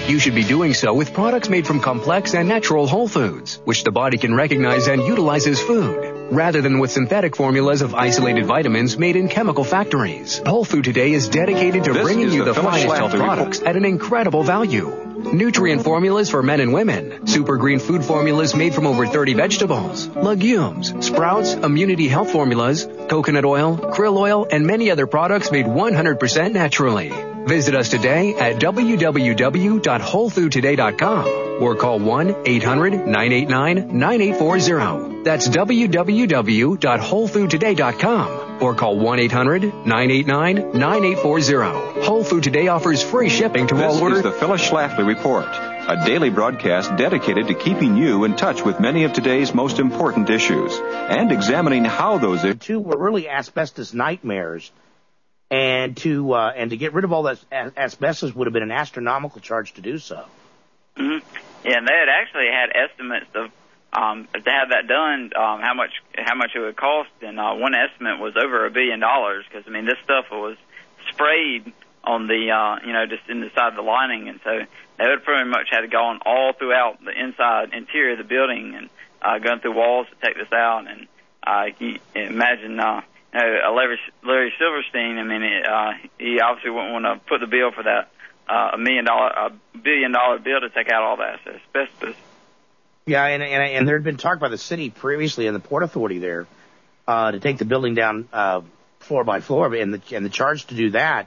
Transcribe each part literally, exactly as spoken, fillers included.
You should be doing so with products made from complex and natural whole foods, which the body can recognize and utilize as food, rather than with synthetic formulas of isolated vitamins made in chemical factories. Whole Food Today is dedicated to This bringing you the the finest health products at an incredible value. Nutrient formulas for men and women. Super green food formulas made from over thirty vegetables, legumes, sprouts, immunity health formulas, coconut oil, krill oil, and many other products made one hundred percent naturally. Visit us today at w w w dot whole food today dot com or call one eight hundred nine eight nine nine eight four zero. That's w w w dot whole food today dot com or call one eight hundred nine eight nine nine eight four zero. Whole Food Today offers free shipping to all orders. This is the Phyllis Schlafly Report, a daily broadcast dedicated to keeping you in touch with many of today's most important issues and examining how those issues... Two were really asbestos nightmares, and to uh, and to get rid of all that asbestos would have been an astronomical charge to do so. Mm-hmm. Yeah, and they had actually had estimates of um, if they had that done, um, how much how much it would cost, and uh, one estimate was over a billion dollars because I mean this stuff was sprayed on the uh, you know just in the side of the lining, and so they would pretty much had to go on all throughout the inside interior of the building and uh, going through walls to take this out. And uh, you imagine uh, you know, Larry, Larry Silverstein. I mean, it, uh, he obviously wouldn't want to put the bill for that uh, a million dollar, a billion dollar bill to take out all that asbestos. Yeah, and and, and there had been talk by the city previously and the Port Authority there uh, to take the building down uh, floor by floor, and the and the charge to do that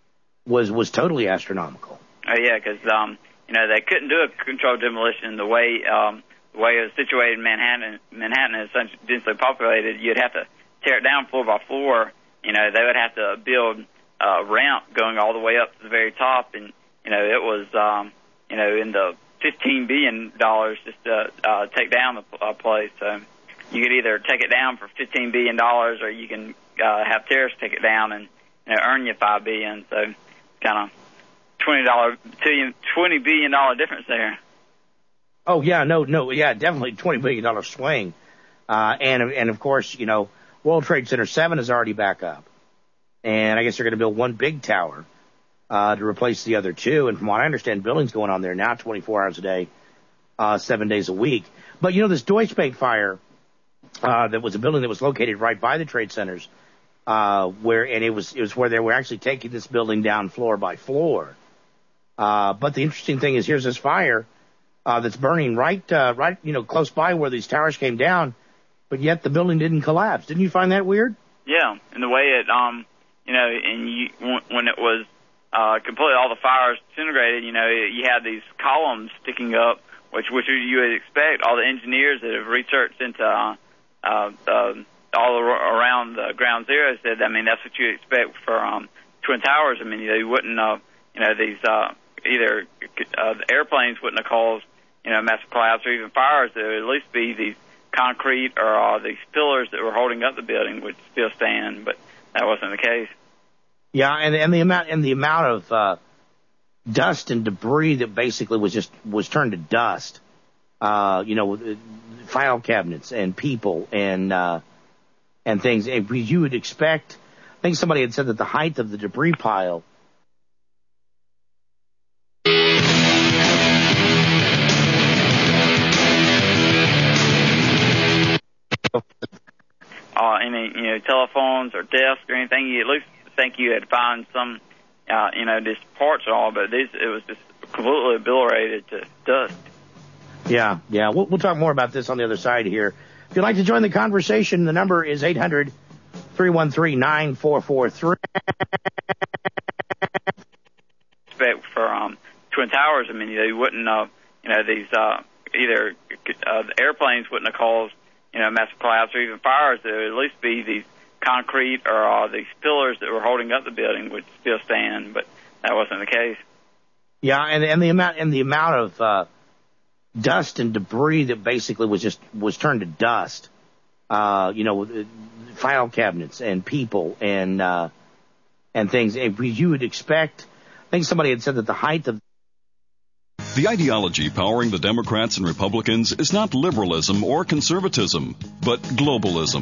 was was totally astronomical. Oh yeah, because um, you know they couldn't do a controlled demolition the way um, the way it was situated in Manhattan. Manhattan is such densely populated. You'd have to tear it down floor by floor. You know they would have to build a ramp going all the way up to the very top, and you know it was um, you know in the fifteen billion dollars just to uh, take down the uh, place. So you could either take it down for fifteen billion dollars, or you can uh, have terrorists take it down and you know, earn you five billion dollars. So kind of twenty dollar, twenty billion dollar difference there. Oh yeah, no, no, yeah, definitely twenty billion dollar swing, uh, and and of course, you know, World Trade Center seven is already back up, and I guess they're going to build one big tower uh, to replace the other two. And from what I understand, building's going on there now, twenty-four hours a day, uh, seven days a week. But you know, this Deutsche Bank fire, uh, that was a building that was located right by the trade centers. Uh, where, and it was, it was where they were actually taking this building down floor by floor. Uh, but the interesting thing is here's this fire, uh, that's burning right, uh, right, you know, close by where these towers came down, but yet the building didn't collapse. Didn't you find that weird? Yeah. And the way it, um, you know, and you, when it was, uh, completely all the fires disintegrated, you know, you had these columns sticking up, which, which you would expect all the engineers that have researched into, uh, uh, uh all around the ground zero said, I mean, that's what you expect for um, Twin Towers. I mean, you, know, you wouldn't, uh, you know, these uh, either uh, the airplanes wouldn't have caused, you know, massive collapse or even fires. There would at least be these concrete or uh, these pillars that were holding up the building would still stand, but that wasn't the case. Yeah, and and the amount and the amount of uh, dust and debris that basically was just was turned to dust. Uh, you know, file cabinets and people and. Uh, And things you would expect. I think somebody had said that the height of the debris pile. Uh, any you know telephones or desks or anything, you at least think you had found some, uh, you know, just parts and all, but this it was just completely obliterated to dust. Yeah, yeah. We'll, we'll talk more about this on the other side here. If you'd like to join the conversation, the number is eight hundred, three one three, nine four four three. For um, Twin Towers, I mean, you, know, you wouldn't, uh, you know, these uh, either uh, the airplanes wouldn't have caused, you know, massive collapse or even fires. There would at least be these concrete or uh, these pillars that were holding up the building would still stand, but that wasn't the case. Yeah, and and the amount and the amount of uh, dust and debris that basically was just was turned to dust. Uh, you know, file cabinets and people and uh, and things you would expect. I think somebody had said that the height of the ideology powering the Democrats and Republicans is not liberalism or conservatism, but globalism.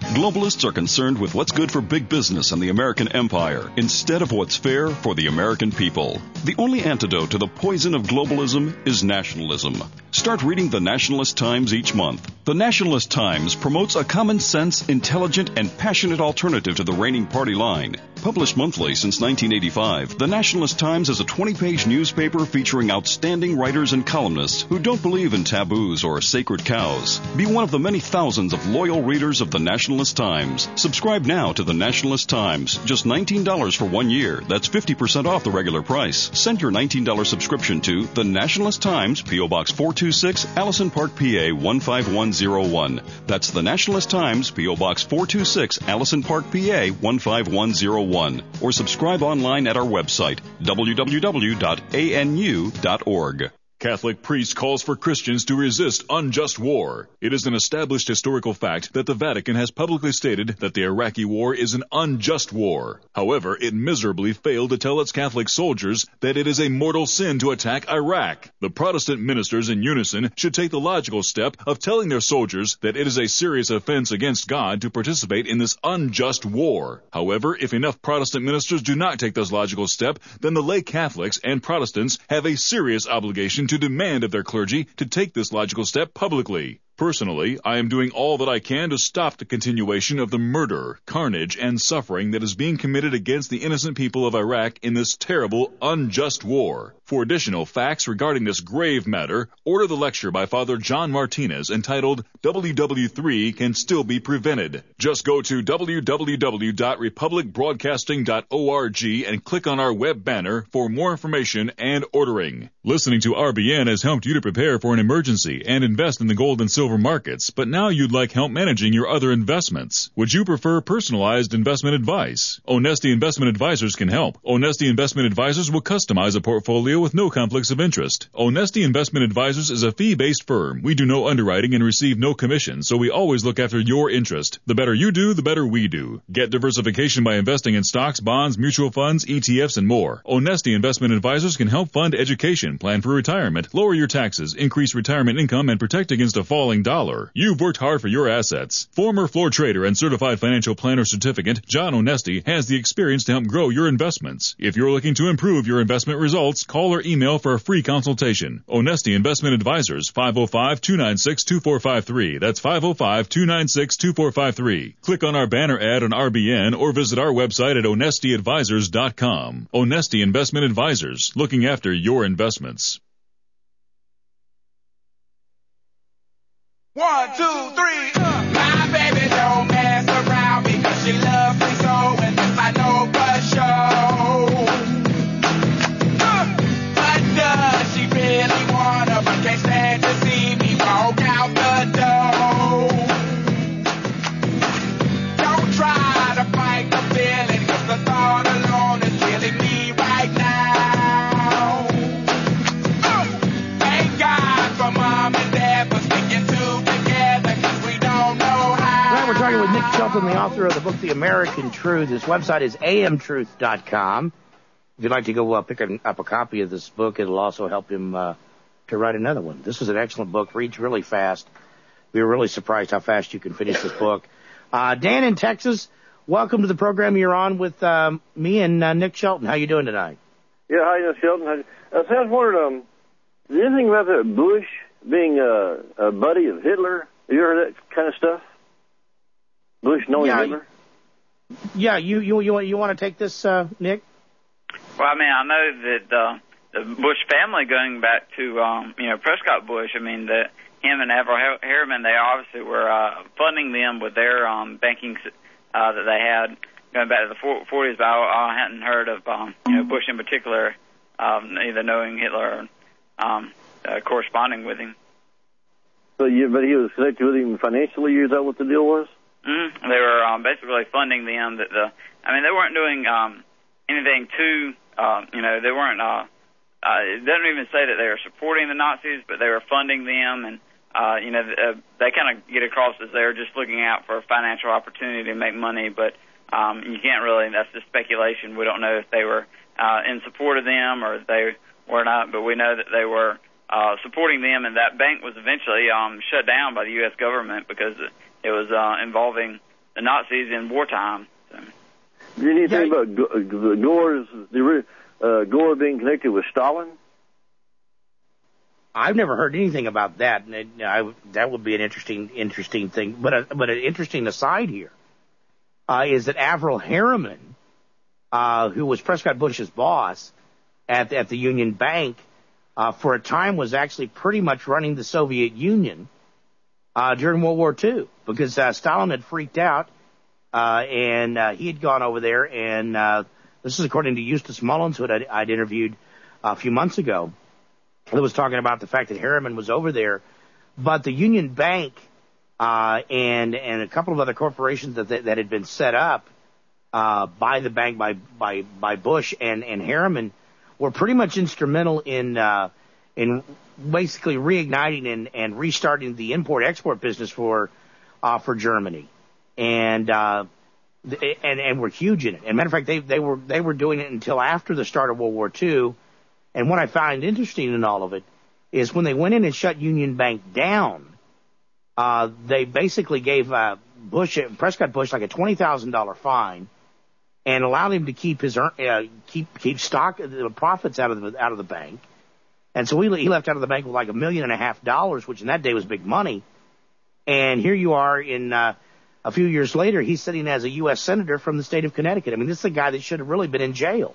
Globalists are concerned with what's good for big business and the American empire instead of what's fair for the American people. The only antidote to the poison of globalism is nationalism. Start reading the Nationalist Times each month. The Nationalist Times promotes a common sense, intelligent, and passionate alternative to the reigning party line. Published monthly since nineteen eighty-five, the Nationalist Times is a twenty-page newspaper featuring outstanding writers and columnists who don't believe in taboos or sacred cows. Be one of the many thousands of loyal readers of the Nationalist Times. Subscribe now to the Nationalist Times. Just nineteen dollars for one year. That's fifty percent off the regular price. Send your nineteen dollars subscription to the Nationalist Times, P O. Box four two six, Allison Park, P A one five one zero one. That's the Nationalist Times, P O. Box four two six, Allison Park, P A one five one zero one. Or subscribe online at our website, w w w dot a n u dot org. Catholic priest calls for Christians to resist unjust war. It is an established historical fact that the Vatican has publicly stated that the Iraqi war is an unjust war. However, it miserably failed to tell its Catholic soldiers that it is a mortal sin to attack Iraq. The Protestant ministers in unison should take the logical step of telling their soldiers that it is a serious offense against God to participate in this unjust war. However, if enough Protestant ministers do not take this logical step, then the lay Catholics and Protestants have a serious obligation to demand of their clergy to take this logical step publicly. Personally, I am doing all that I can to stop the continuation of the murder, carnage, and suffering that is being committed against the innocent people of Iraq in this terrible, unjust war. For additional facts regarding this grave matter, order the lecture by Father John Martinez entitled W W three Can Still Be Prevented. Just go to w w w dot republic broadcasting dot org and click on our web banner for more information and ordering. Listening to R B N has helped you to prepare for an emergency and invest in the gold and silver markets, but now you'd like help managing your other investments. Would you prefer personalized investment advice? Onesti Investment Advisors can help. Onesti Investment Advisors will customize a portfolio with no conflicts of interest. Onesti Investment Advisors is a fee-based firm. We do no underwriting and receive no commission, so we always look after your interest. The better you do, the better we do. Get diversification by investing in stocks, bonds, mutual funds, E T Fs, and more. Onesti Investment Advisors can help fund education, plan for retirement, lower your taxes, increase retirement income, and protect against a falling dollar. You've worked hard for your assets. Former floor trader and certified financial planner certificate, John Onesti, has the experience to help grow your investments. If you're looking to improve your investment results, call or email for a free consultation. Onesti Investment Advisors, five oh five, two nine six, two four five three. That's five oh five, two nine six, two four five three. Click on our banner ad on R B N or visit our website at onesti advisors dot com. Onesti Investment Advisors, looking after your investments. One, two, three, uh. My baby don't mess around because she loves me so, and this I know for sure. Uh. But does she really wanna, but can't stand to see me walk out the door? Don't try to fight the feeling, cause the thought alone is killing me right now. Uh. Thank God for mom and dad for sticking to We're talking with Nick Shelton, the author of the book, The American Truth. His website is a m truth dot com. If you'd like to go uh, pick up a copy of this book, it'll also help him uh, to write another one. This is an excellent book. Reads really fast. We were really surprised how fast you can finish this book. Uh, Dan in Texas, welcome to the program. You're on with um, me and uh, Nick Shelton. How you doing tonight? Yeah, hi, Nick Shelton. I, I was wondering, um, is there anything about that Bush being a, a buddy of Hitler? Have you heard that kind of stuff? Bush knowing yeah, Hitler? Yeah, you you you, you want to take this, uh, Nick? Well, I mean, I know that uh, the Bush family, going back to um, you know Prescott Bush, I mean that him and Avril Harriman, they obviously were uh, funding them with their um, banking uh, that they had going back to the forties. But I, I hadn't heard of um, you know Bush in particular, um, either knowing Hitler or um, uh, corresponding with him. So, you, but he was connected with him financially. Is that what the deal was? Mm-hmm. They were um, basically funding them. That the, I mean, they weren't doing um, anything too, uh, you know, they weren't. Uh, uh, it doesn't even say that they were supporting the Nazis, but they were funding them, and uh, you know, uh, they kind of get across as they were just looking out for a financial opportunity to make money. But um, you can't really. That's just speculation. We don't know if they were uh, in support of them or if they were not, but we know that they were uh, supporting them, and that bank was eventually um, shut down by the U S government because it was uh, involving the Nazis in wartime. So. Do you need to think about Go- Gore's, the, uh, Gore being connected with Stalin? I've never heard anything about that. And it, I, that would be an interesting, interesting thing. But, a, but an interesting aside here uh, is that Avril Harriman, uh, who was Prescott Bush's boss at, at the Union Bank, uh, for a time was actually pretty much running the Soviet Union uh, during World War Two, because uh, Stalin had freaked out, uh, and uh, he had gone over there, and uh, this is according to Eustace Mullins, who I'd, I'd interviewed a few months ago, that was talking about the fact that Harriman was over there, but the Union Bank uh, and and a couple of other corporations that that, that had been set up uh, by the bank by by by Bush and and Harriman were pretty much instrumental in uh, in basically reigniting and, and restarting the import-export business for uh, for Germany, and uh, and and were huge in it. As a matter of fact, they they were they were doing it until after the start of World War Two. And what I find interesting in all of it is when they went in and shut Union Bank down, uh, they basically gave uh, Bush Prescott Bush like a twenty thousand dollar fine, and allowed him to keep his uh, keep keep stock the profits out of the out of the bank. And so he, he left out of the bank with like a million and a half dollars, which in that day was big money. And here you are in uh, a few years later, he's sitting as a U S senator from the state of Connecticut. I mean, this is a guy that should have really been in jail.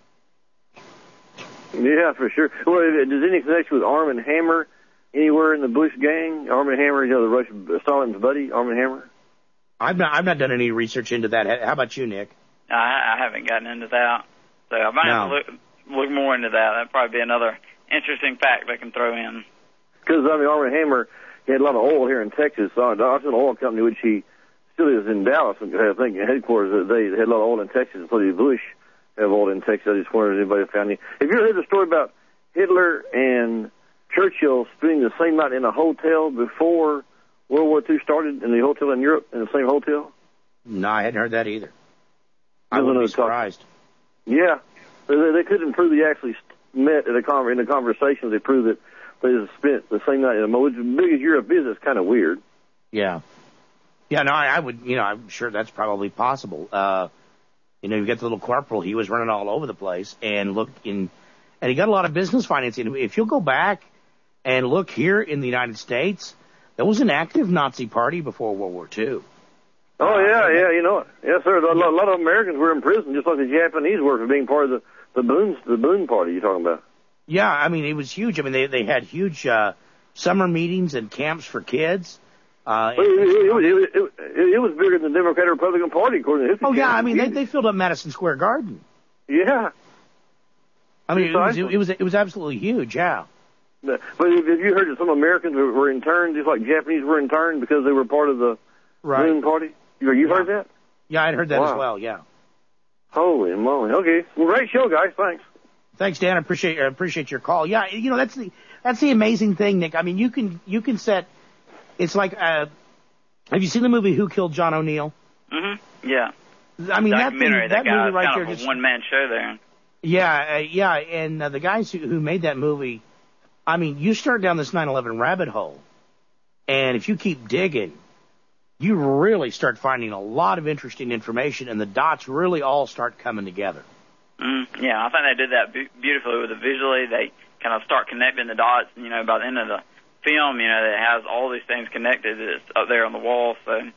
Yeah, for sure. Well, does any connection with Arm and Hammer anywhere in the Bush gang? Arm and Hammer, you know, the Russian Stalin's buddy, Arm and Hammer. I've not, I've not done any research into that. How about you, Nick? I, I haven't gotten into that, so I might no. have to look, look more into that. That'd probably be another interesting fact they can throw in. Because I mean, Arm and Hammer, he had a lot of oil here in Texas. Uh, Dawson Oil Company, which he still is in Dallas, I think, headquarters. They had a lot of oil in Texas, so the Bush have oil in Texas. I just wondered if anybody found any. Have you ever heard the story about Hitler and Churchill spending the same night in a hotel before World War Two started, in the hotel in Europe, in the same hotel? No, I hadn't heard that either. I wouldn't be surprised. Yeah. They, they couldn't prove they actually met in a, con- in a conversation. They proved that they spent the same night in a motel. As big as Europe is, it's kind of weird. Yeah. Yeah, no, I, I would, you know, I'm sure that's probably possible. Uh, you know, you get the little corporal, he was running all over the place, and look in, and he got a lot of business financing. If you'll go back and look here in the United States, there was an active Nazi party before World War Two. Oh, yeah, yeah, you know it. Yes, sir. A lot, a lot of Americans were in prison, just like the Japanese were, for being part of the, the Boone, the Boone Party you're talking about. Yeah, I mean, it was huge. I mean, they, they had huge uh, summer meetings and camps for kids. Uh, it, it, it, it, it, it was bigger than the Democratic Republican Party, according to history. Oh, yeah, I mean, they, they filled up Madison Square Garden. Yeah. I mean, it was, it, it was it was absolutely huge, yeah. But have you heard that some Americans were interned, just like Japanese were interned, because they were part of the right. Boone Party? You, you yeah. heard that? Yeah, I'd heard that wow. as well, yeah. Holy moly. Okay. Well, great show, guys. Thanks. Thanks, Dan. I appreciate I appreciate your call. Yeah, you know, that's the that's the amazing thing, Nick. I mean, you can you can set. It's like, uh, have you seen the movie Who Killed John O'Neill? Mm-hmm. Yeah. I mean, that, thing, that, that movie right kind there, of a just one-man show there. Yeah, uh, yeah, and uh, the guys who, who made that movie, I mean, you start down this nine eleven rabbit hole, and if you keep digging, you really start finding a lot of interesting information, and the dots really all start coming together. Mm, yeah, I think they did that be- beautifully with the visually. They kind of start connecting the dots, you know, by the end of the film, you know, that has all these things connected. It's up there on the wall, so it's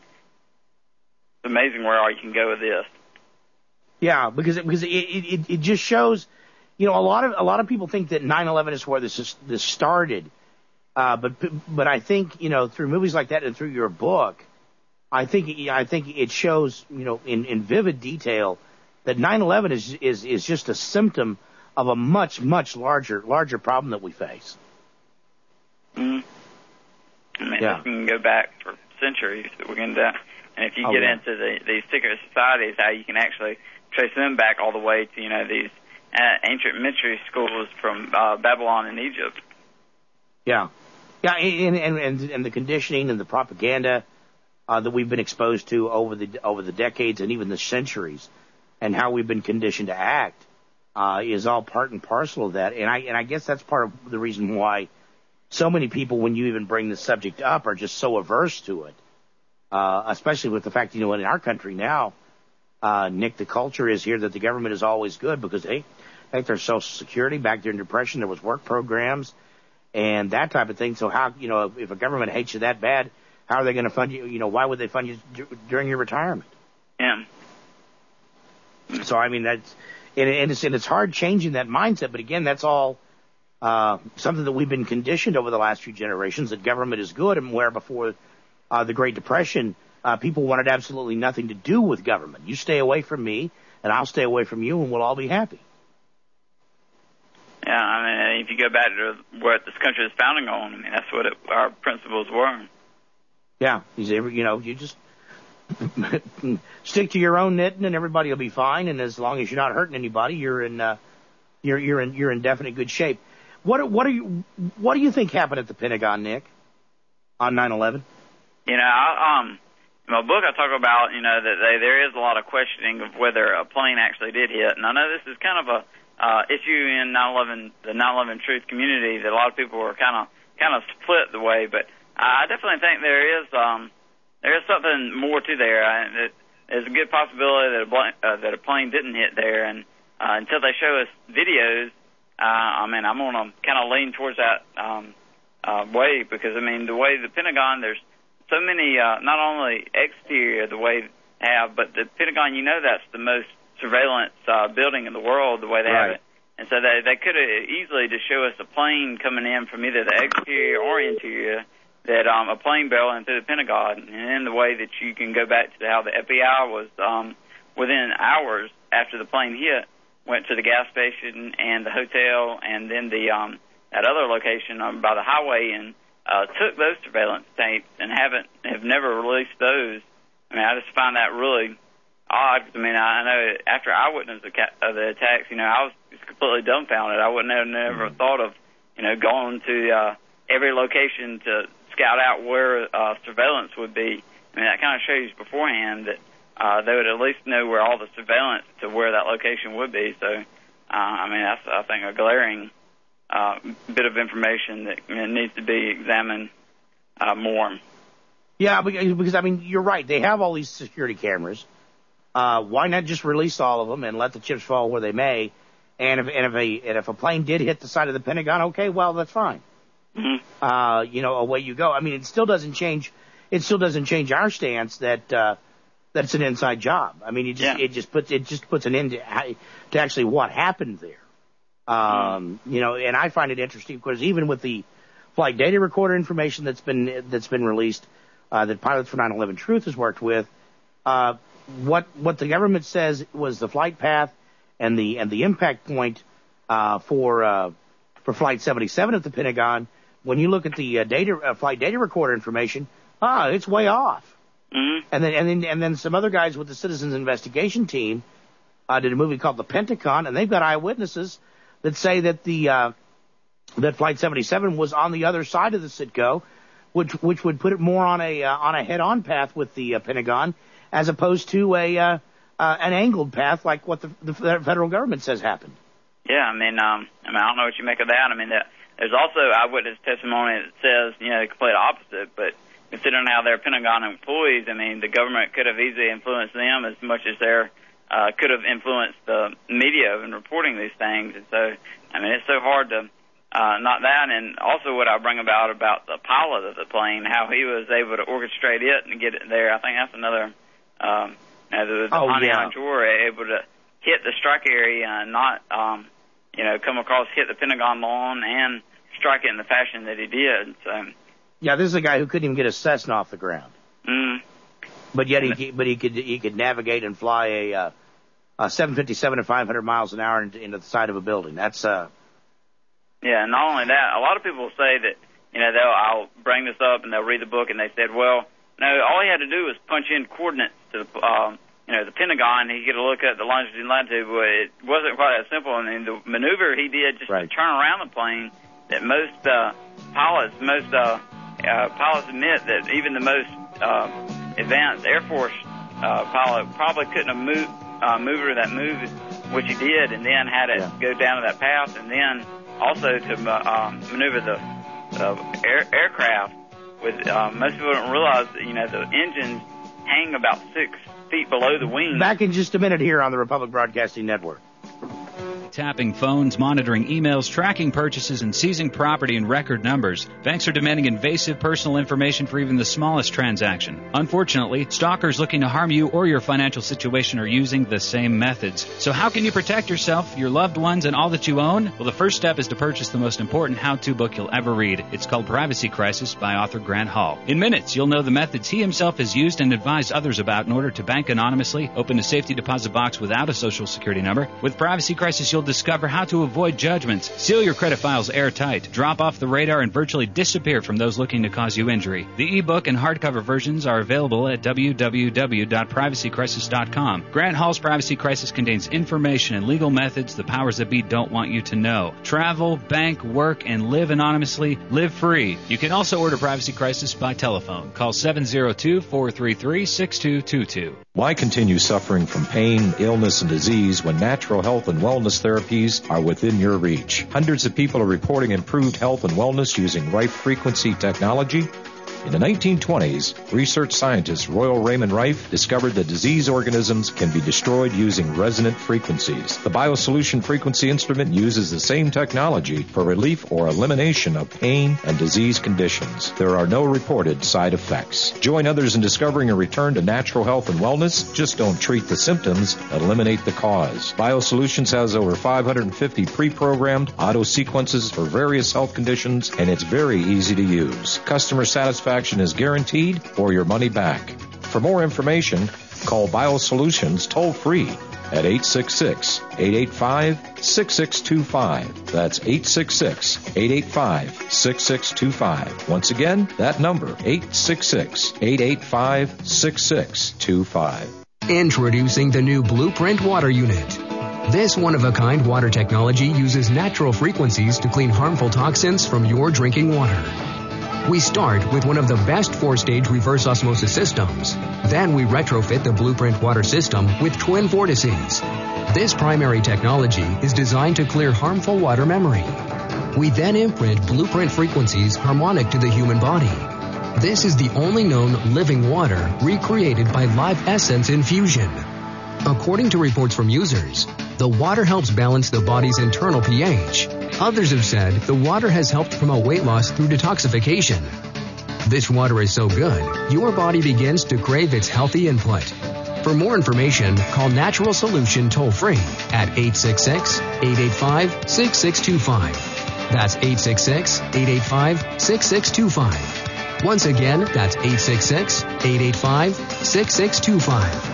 amazing where all you can go with this. Yeah, because it, because it, it it just shows, you know, a lot of a lot of people think that nine eleven is where this is, this started, uh, but but I think, you know, through movies like that and through your book, I think I think it shows, you know, in, in vivid detail that nine eleven is is is just a symptom of a much much larger larger problem that we face. Mm. I mean, yeah. this can go back for centuries. That we're going to, and if you oh, get yeah. into the these secret societies, how you can actually trace them back all the way to, you know, these uh, ancient mystery schools from uh, Babylon and Egypt. Yeah, yeah, and and and, and the conditioning and the propaganda uh, that we've been exposed to over the over the decades and even the centuries, and how we've been conditioned to act uh, is all part and parcel of that. And I and I guess that's part of the reason why so many people, when you even bring the subject up, are just so averse to it. uh, especially with the fact, you know, in our country now, uh, Nick, the culture is here that the government is always good because, hey, like there's Social Security. Back during Depression, there was work programs and that type of thing. So how, you know, if, if a government hates you that bad, how are they going to fund you? You know, why would they fund you d- during your retirement? Yeah. So, I mean, that's, and, and, it's, and it's hard changing that mindset. But again, that's all uh, something that we've been conditioned over the last few generations, that government is good, and where before uh, the Great Depression, uh, people wanted absolutely nothing to do with government. You stay away from me, and I'll stay away from you, and we'll all be happy. Yeah, I mean, if you go back to what this country is founding on, I mean, that's what it, our principles were. Yeah, you know, you just stick to your own knitting, and everybody will be fine. And as long as you're not hurting anybody, you're in, uh, you're you're in you're in definite good shape. What what are you what do you think happened at the Pentagon, Nick, on nine eleven? You know, I, um, in my book I talk about, you know, that they, there is a lot of questioning of whether a plane actually did hit, and I know this is kind of a Uh, issue in nine eleven, the nine eleven truth community, that a lot of people are kind of kind of split the way, but I definitely think there is um, there is something more to there. I, it, there's a good possibility that a, bl- uh, that a plane didn't hit there, and uh, until they show us videos, uh, I mean, I'm going to kind of lean towards that um, uh, way, because I mean, the way the Pentagon, there's so many, uh, not only exterior the way they have, but the Pentagon, you know, that's the most surveillance uh, building in the world, the way they right. have it. And so they, they could have easily just show us a plane coming in from either the exterior or interior, that um, a plane barreling through the Pentagon. And then the way that you can go back to how the F B I was um, within hours after the plane hit, went to the gas station and the hotel and then the um, that other location um, by the highway, and uh, took those surveillance tapes and haven't have never released those. I mean, I just find that really odd. I mean, I know after I witnessed the, uh, the attacks, you know, I was just completely dumbfounded. I wouldn't have never mm-hmm. thought of, you know, going to uh, every location to scout out where uh, surveillance would be. I mean, that kind of shows beforehand that uh, they would at least know where all the surveillance to where that location would be. So, uh, I mean, that's, I think, a glaring uh, bit of information that you know, needs to be examined uh, more. Yeah, because, because, I mean, you're right. They have all these security cameras. Uh, why not just release all of them and let the chips fall where they may? And if, and if a, and if a plane did hit the side of the Pentagon, okay, well, that's fine. Mm-hmm. Uh, you know, away you go. I mean, it still doesn't change, it still doesn't change our stance that, uh, that it's an inside job. I mean, it just, yeah. it just puts, it just puts an end to, to actually what happened there. Um, mm-hmm. you know, and I find it interesting because even with the flight data recorder information that's been, that's been released, uh, that Pilots for nine eleven Truth has worked with, uh, What what the government says was the flight path and the and the impact point uh, for uh, for Flight seventy-seven at the Pentagon. When you look at the uh, data uh, flight data recorder information, ah, it's way off. Mm-hmm. And then and then and then some other guys with the Citizens Investigation Team uh, did a movie called The Pentagon, and they've got eyewitnesses that say that the uh, that Flight seventy-seven was on the other side of the Citgo, which which would put it more on a uh, on a head-on path with the uh, Pentagon, as opposed to a uh, uh, an angled path like what the, the federal government says happened. Yeah, I mean, um, I mean, I don't know what you make of that. I mean, that, there's also eyewitness testimony that says, you know, the complete opposite. But considering how they're Pentagon employees, I mean, the government could have easily influenced them as much as they're uh, could have influenced the media in reporting these things. And so, I mean, it's so hard to uh, not that. And also what I bring about about the pilot of the plane, how he was able to orchestrate it and get it there. I think that's another. Um, you know, the, the oh, Pontiac yeah. Shore able to hit the strike area and not, um, you know, come across, hit the Pentagon lawn and strike it in the fashion that he did. So, yeah, this is a guy who couldn't even get a Cessna off the ground. Mm. But yet he, but he could, he could navigate and fly a, uh, a seven fifty-seven at five hundred miles an hour into, into the side of a building. That's, uh. Yeah, and not only that, a lot of people say that, you know, they'll, I'll bring this up and they'll read the book and they said, well, no, all he had to do was punch in coordinates to the, um, you know, the Pentagon. He could look at the longitude and latitude, but it wasn't quite that simple. I mean, the maneuver he did just right. to turn around the plane, that most uh, pilots, most uh, uh, pilots admit that even the most uh, advanced Air Force uh, pilot probably couldn't have moved, uh, moved that move, which he did, and then had it yeah. go down to that path, and then also to uh, um, maneuver the, the air, aircraft with uh, most people don't realize that, you know, the engines hang about six feet below the wings. Back in just a minute here on the Republic Broadcasting Network. Tapping phones, monitoring emails, tracking purchases, and seizing property in record numbers. Banks are demanding invasive personal information for even the smallest transaction. Unfortunately, stalkers looking to harm you or your financial situation are using the same methods. So how can you protect yourself, your loved ones, and all that you own? Well, the first step is to purchase the most important how-to book you'll ever read. It's called Privacy Crisis by author Grant Hall. In minutes, you'll know the methods he himself has used and advised others about in order to bank anonymously, open a safety deposit box without a social security number. With Privacy Crisis, you'll discover how to avoid judgments, seal your credit files airtight, drop off the radar, and virtually disappear from those looking to cause you injury. The ebook and hardcover versions are available at w w w dot privacy crisis dot com. Grant Hall's Privacy Crisis contains information and legal methods the powers that be don't want you to know. Travel, bank, work, and live anonymously. Live free. You can also order Privacy Crisis by telephone. Call seven zero two, four three three, six two two two. Why continue suffering from pain, illness, and disease when natural health and wellness therapies are within your reach? Hundreds of people are reporting improved health and wellness using Rife frequency technology. In the nineteen twenties, research scientist Royal Raymond Rife discovered that disease organisms can be destroyed using resonant frequencies. The BioSolution frequency instrument uses the same technology for relief or elimination of pain and disease conditions. There are no reported side effects. Join others in discovering a return to natural health and wellness. Just don't treat the symptoms, eliminate the cause. BioSolutions has over five hundred fifty pre-programmed auto sequences for various health conditions, and it's very easy to use. Customer satisfaction is guaranteed or your money back. For more information, call BioSolutions toll-free at eight six six, eight eight five, six six two five. That's eight six six, eight eight five, six six two five. Once again, that number, eight six six, eight eight five, six six two five. Introducing the new Blueprint Water Unit. This one-of-a-kind water technology uses natural frequencies to clean harmful toxins from your drinking water. We start with one of the best four-stage reverse osmosis systems. Then we retrofit the Blueprint water system with twin vortices. This primary technology is designed to clear harmful water memory. We then imprint Blueprint frequencies harmonic to the human body. This is the only known living water recreated by Live Essence infusion. According to reports from users, the water helps balance the body's internal pH. Others have said the water has helped promote weight loss through detoxification. This water is so good, your body begins to crave its healthy input. For more information, call Natural Solution toll-free at eight six six, eight eight five, six six two five. That's eight six six, eight eight five, six six two five. Once again, that's eight six six, eight eight five, six six two five.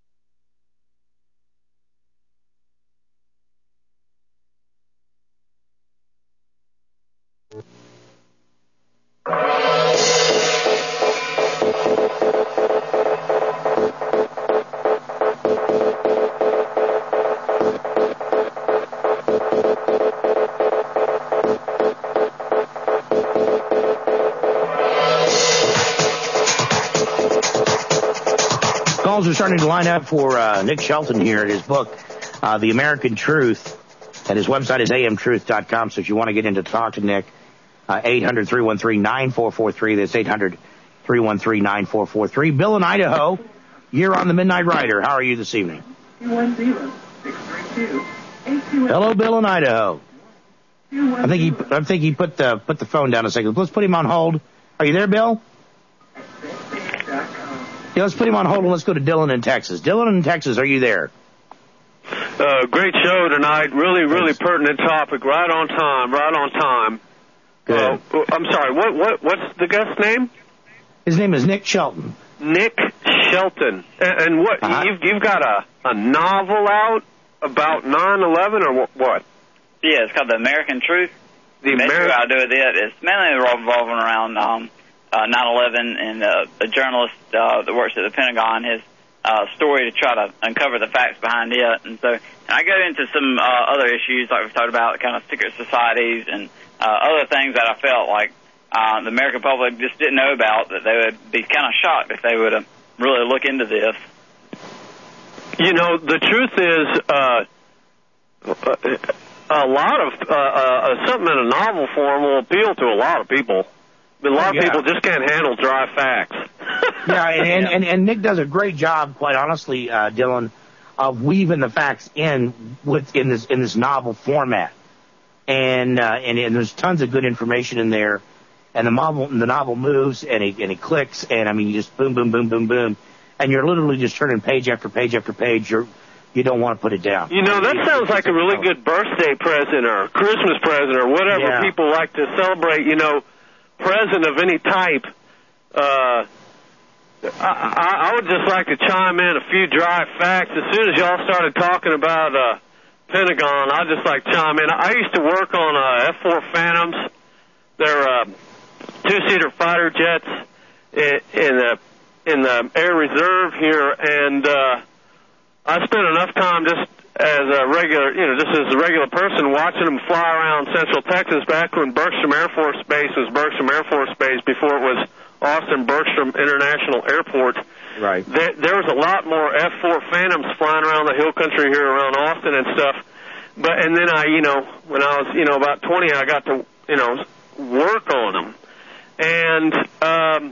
Calls are starting to line up for uh, Nick Shelton here at his book, uh, The American Truth, and his website is a m truth dot com. So if you want to get into talk to Nick, uh, eight hundred, three one three, nine four four three. That's eight hundred, three one three, nine four four three. Bill in Idaho, you're on the Midnight Rider. How are you this evening? one zero, six three two, eight two eight. Hello, Bill in Idaho. I think he, I think he put the put the phone down a second. Let's put him on hold. Are you there, Bill? Yeah, let's put him on hold and let's go to Dylan in Texas. Dylan in Texas, are you there? Uh, great show tonight. Really, really pertinent topic. Right on time. Right on time. Good. Uh, I'm sorry. What? What? What's the guest's name? His name is Nick Shelton. Nick Shelton. And, and what? Uh-huh. You've you've got a a novel out about nine eleven or what? Yeah, it's called The American Truth. The Basically, American. what I do with it is mainly revolving around um, uh, nine eleven and uh, a journalist uh, that works at the Pentagon, his uh, story to try to uncover the facts behind it. And so and I go into some uh, other issues, like we've talked about, kind of secret societies and uh, other things that I felt like uh, the American public just didn't know about, that they would be kind of shocked if they would uh, really look into this. You know, the truth is, uh, a lot of uh, uh, something in a novel form will appeal to a lot of people. But a lot Yeah. of people just can't handle dry facts. Yeah, and, and, and, and Nick does a great job, quite honestly, uh, Dylan, of weaving the facts in with in this in this novel format. And, uh, and and there's tons of good information in there. And the novel the novel moves and it and it clicks, and I mean, you just boom, boom, boom, boom, boom, and you're literally just turning page after page after page. You're you don't want to put it down. You know, that sounds like a really good birthday present or Christmas present or whatever Yeah. people like to celebrate, you know, present of any type. Uh, I, I would just like to chime in a few dry facts. As soon as y'all started talking about uh, Pentagon, I'd just like to chime in. I used to work on uh, F four Phantoms. They're uh, two-seater fighter jets in, in the in the Air Reserve here, and uh, I spent enough time just as a regular, you know, just as a regular person watching them fly around Central Texas back when Bergstrom Air Force Base was Bergstrom Air Force Base before it was Austin Bergstrom International Airport. Right. There, there was a lot more F four Phantoms flying around the hill country here around Austin and stuff. But and then I, you know, when I was, you know, about twenty, I got to, you know, work on them. And um,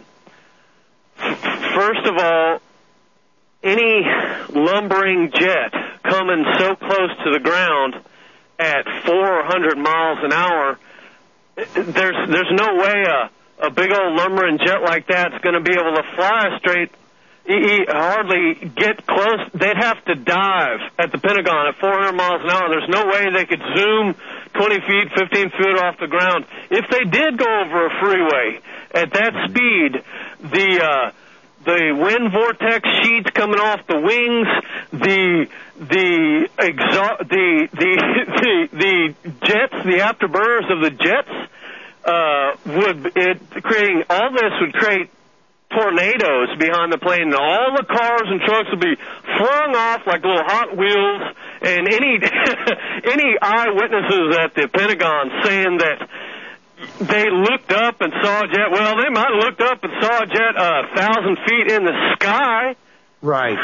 first of all, any lumbering jet coming so close to the ground at four hundred miles an hour, there's there's no way a a big old lumbering jet like that's going to be able to fly straight. He hardly get close. They'd have to dive at the Pentagon at four hundred miles an hour. There's no way they could zoom twenty feet, fifteen feet off the ground. If they did go over a freeway at that speed, the uh, the wind vortex sheets coming off the wings, the the exhaust, the the the the jets, the afterburners of the jets, uh, would it creating all this would create tornadoes behind the plane, and all the cars and trucks would be flung off like little Hot Wheels. And any any eyewitnesses at the Pentagon saying that they looked up and saw a jet, well, they might have looked up and saw a jet a thousand feet in the sky. Right.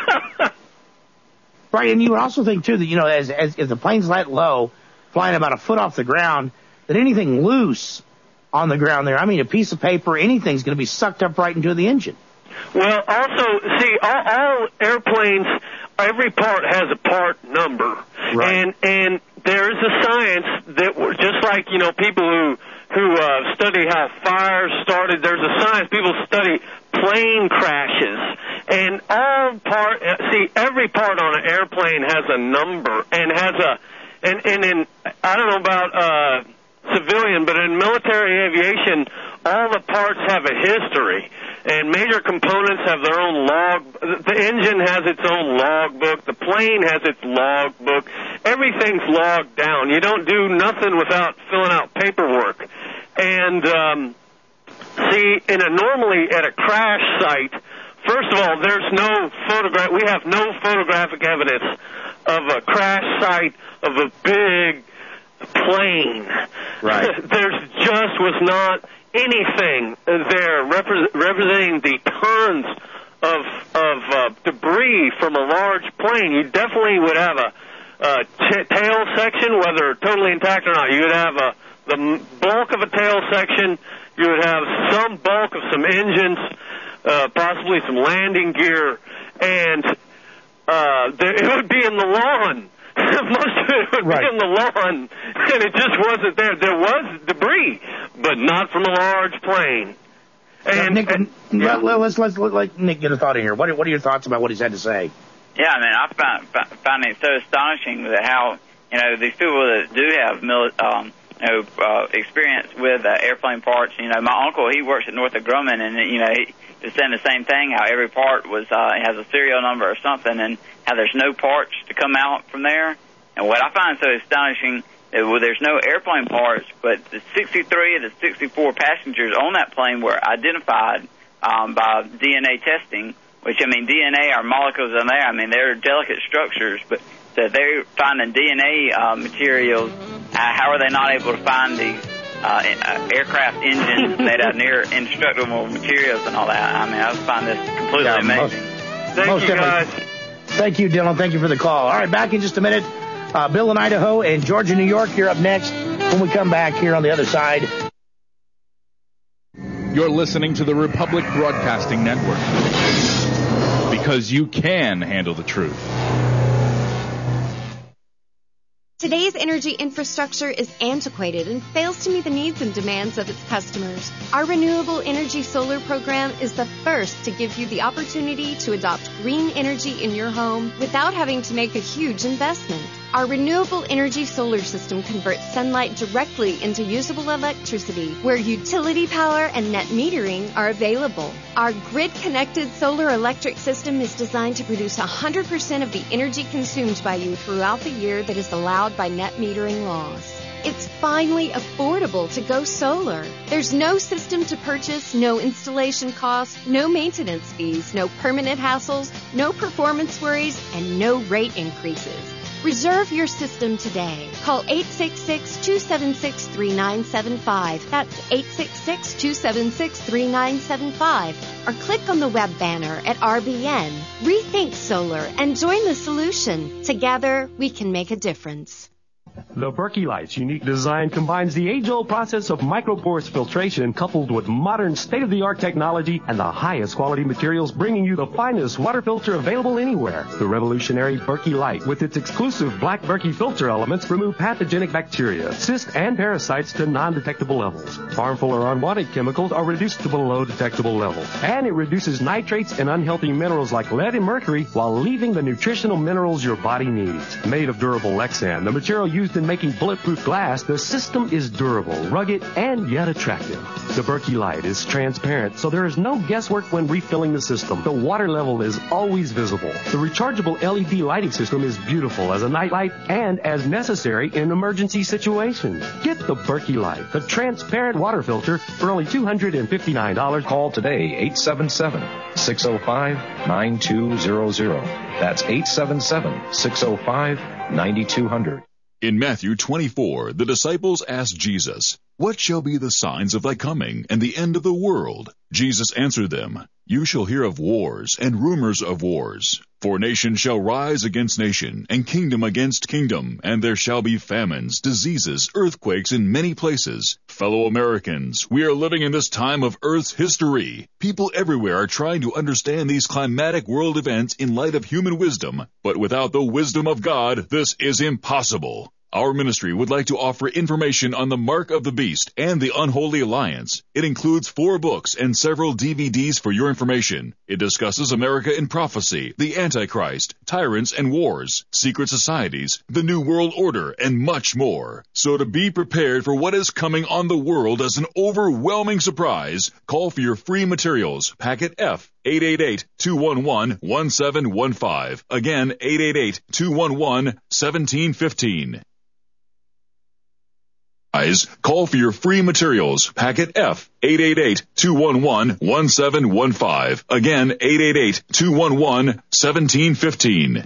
Right, and you would also think, too, that, you know, as, as if the plane's that low, flying about a foot off the ground, that anything loose on the ground there, I mean, a piece of paper, anything's going to be sucked up right into the engine. Well, also, see, all, all airplanes, every part has a part number. Right. And and there is a science that, just like, you know, people who, who uh, study how fires started, there's a science, people study plane crashes. And all part, see, every part on an airplane has a number and has a, and, and in, I don't know about, uh, civilian, but in military aviation, all the parts have a history, and major components have their own log. The engine has its own log book. The plane has its log book. Everything's logged down. You don't do nothing without filling out paperwork. And um, see, in a normally at a crash site, first of all, there's no photograph. We have no photographic evidence of a crash site of a big plane. Right. There's just was not anything there repre- representing the tons of of uh, debris from a large plane. You definitely would have a, a t- tail section, whether totally intact or not. You would have a the bulk of a tail section. You would have some bulk of some engines, uh, possibly some landing gear, and uh, there, it would be in the lawn. Most of it would right. be in the lawn, and it just wasn't there. There was debris, but not from a large plane. And, Nick, and yeah. let's, let's, let's let Nick get a thought in here. What are, what are your thoughts about what he's had to say? Yeah, I mean, I find, find it so astonishing that how, you know, these people that do have, mili- um, you know, uh, experience with uh, airplane parts, you know, my uncle, he works at Northrop Grumman, and, you know, he was saying the same thing, how every part was uh, has a serial number or something, and how there's no parts to come out from there. And what I find so astonishing is, well, there's no airplane parts, but the sixty-three of the sixty-four passengers on that plane were identified um, by D N A testing, which, I mean, D N A are molecules in there. I mean, they're delicate structures, but so they're finding D N A uh, materials. Uh, how are they not able to find these uh, aircraft engines made out of near indestructible materials and all that? I mean, I find this completely yeah, amazing. Most, Thank most you, guys. Thank you, Dylan. Thank you for the call. All right, back in just a minute. Uh, Bill in Idaho and Georgia, New York, you're up next when we come back here on the other side. You're listening to the Republic Broadcasting Network. Because you can handle the truth. Today's energy infrastructure is antiquated and fails to meet the needs and demands of its customers. Our Renewable Energy Solar Program is the first to give you the opportunity to adopt green energy in your home without having to make a huge investment. Our renewable energy solar system converts sunlight directly into usable electricity, where utility power and net metering are available. Our grid-connected solar electric system is designed to produce one hundred percent of the energy consumed by you throughout the year that is allowed by net metering laws. It's finally affordable to go solar. There's no system to purchase, no installation costs, no maintenance fees, no permanent hassles, no performance worries, and no rate increases. Reserve your system today. Call eight six six, two seven six, three nine seven five. That's eight six six, two seven six, three nine seven five. Or click on the web banner at R B N. Rethink solar and join the solution. Together, we can make a difference. The Berkey Light's unique design combines the age-old process of microporous filtration coupled with modern state-of-the-art technology and the highest quality materials, bringing you the finest water filter available anywhere. The revolutionary Berkey Light, with its exclusive black Berkey filter elements, remove pathogenic bacteria, cysts, and parasites to non-detectable levels. Harmful or unwanted chemicals are reduced to below detectable levels. And it reduces nitrates and unhealthy minerals like lead and mercury while leaving the nutritional minerals your body needs. Made of durable Lexan, the material used in making bulletproof glass, the system is durable, rugged, and yet attractive. The Berkey Light is transparent, so there is no guesswork when refilling the system. The water level is always visible. The rechargeable L E D lighting system is beautiful as a night light and as necessary in emergency situations. Get the Berkey Light, the transparent water filter, for only two hundred fifty-nine dollars. Call today, eight seven seven, six oh five, nine two zero zero. That's eight seven seven, six oh five, nine two zero zero. In Matthew twenty-four, the disciples asked Jesus, "What shall be the signs of thy coming and the end of the world?" Jesus answered them, "You shall hear of wars and rumors of wars. For nation shall rise against nation, and kingdom against kingdom, and there shall be famines, diseases, earthquakes in many places." Fellow Americans, we are living in this time of Earth's history. People everywhere are trying to understand these climatic world events in light of human wisdom, but without the wisdom of God, this is impossible. Our ministry would like to offer information on the Mark of the Beast and the Unholy Alliance. It includes four books and several D V Ds for your information. It discusses America in prophecy, the Antichrist, tyrants and wars, secret societies, the New World Order, and much more. So to be prepared for what is coming on the world as an overwhelming surprise, call for your free materials, Packet F, eight eight eight, two one one, one seven one five. Again, eight eight eight, two one one, one seven one five. Call for your free materials, Packet F, eight eight eight, two one one, one seven one five. Again, eight eight eight, two one one, one seven one five.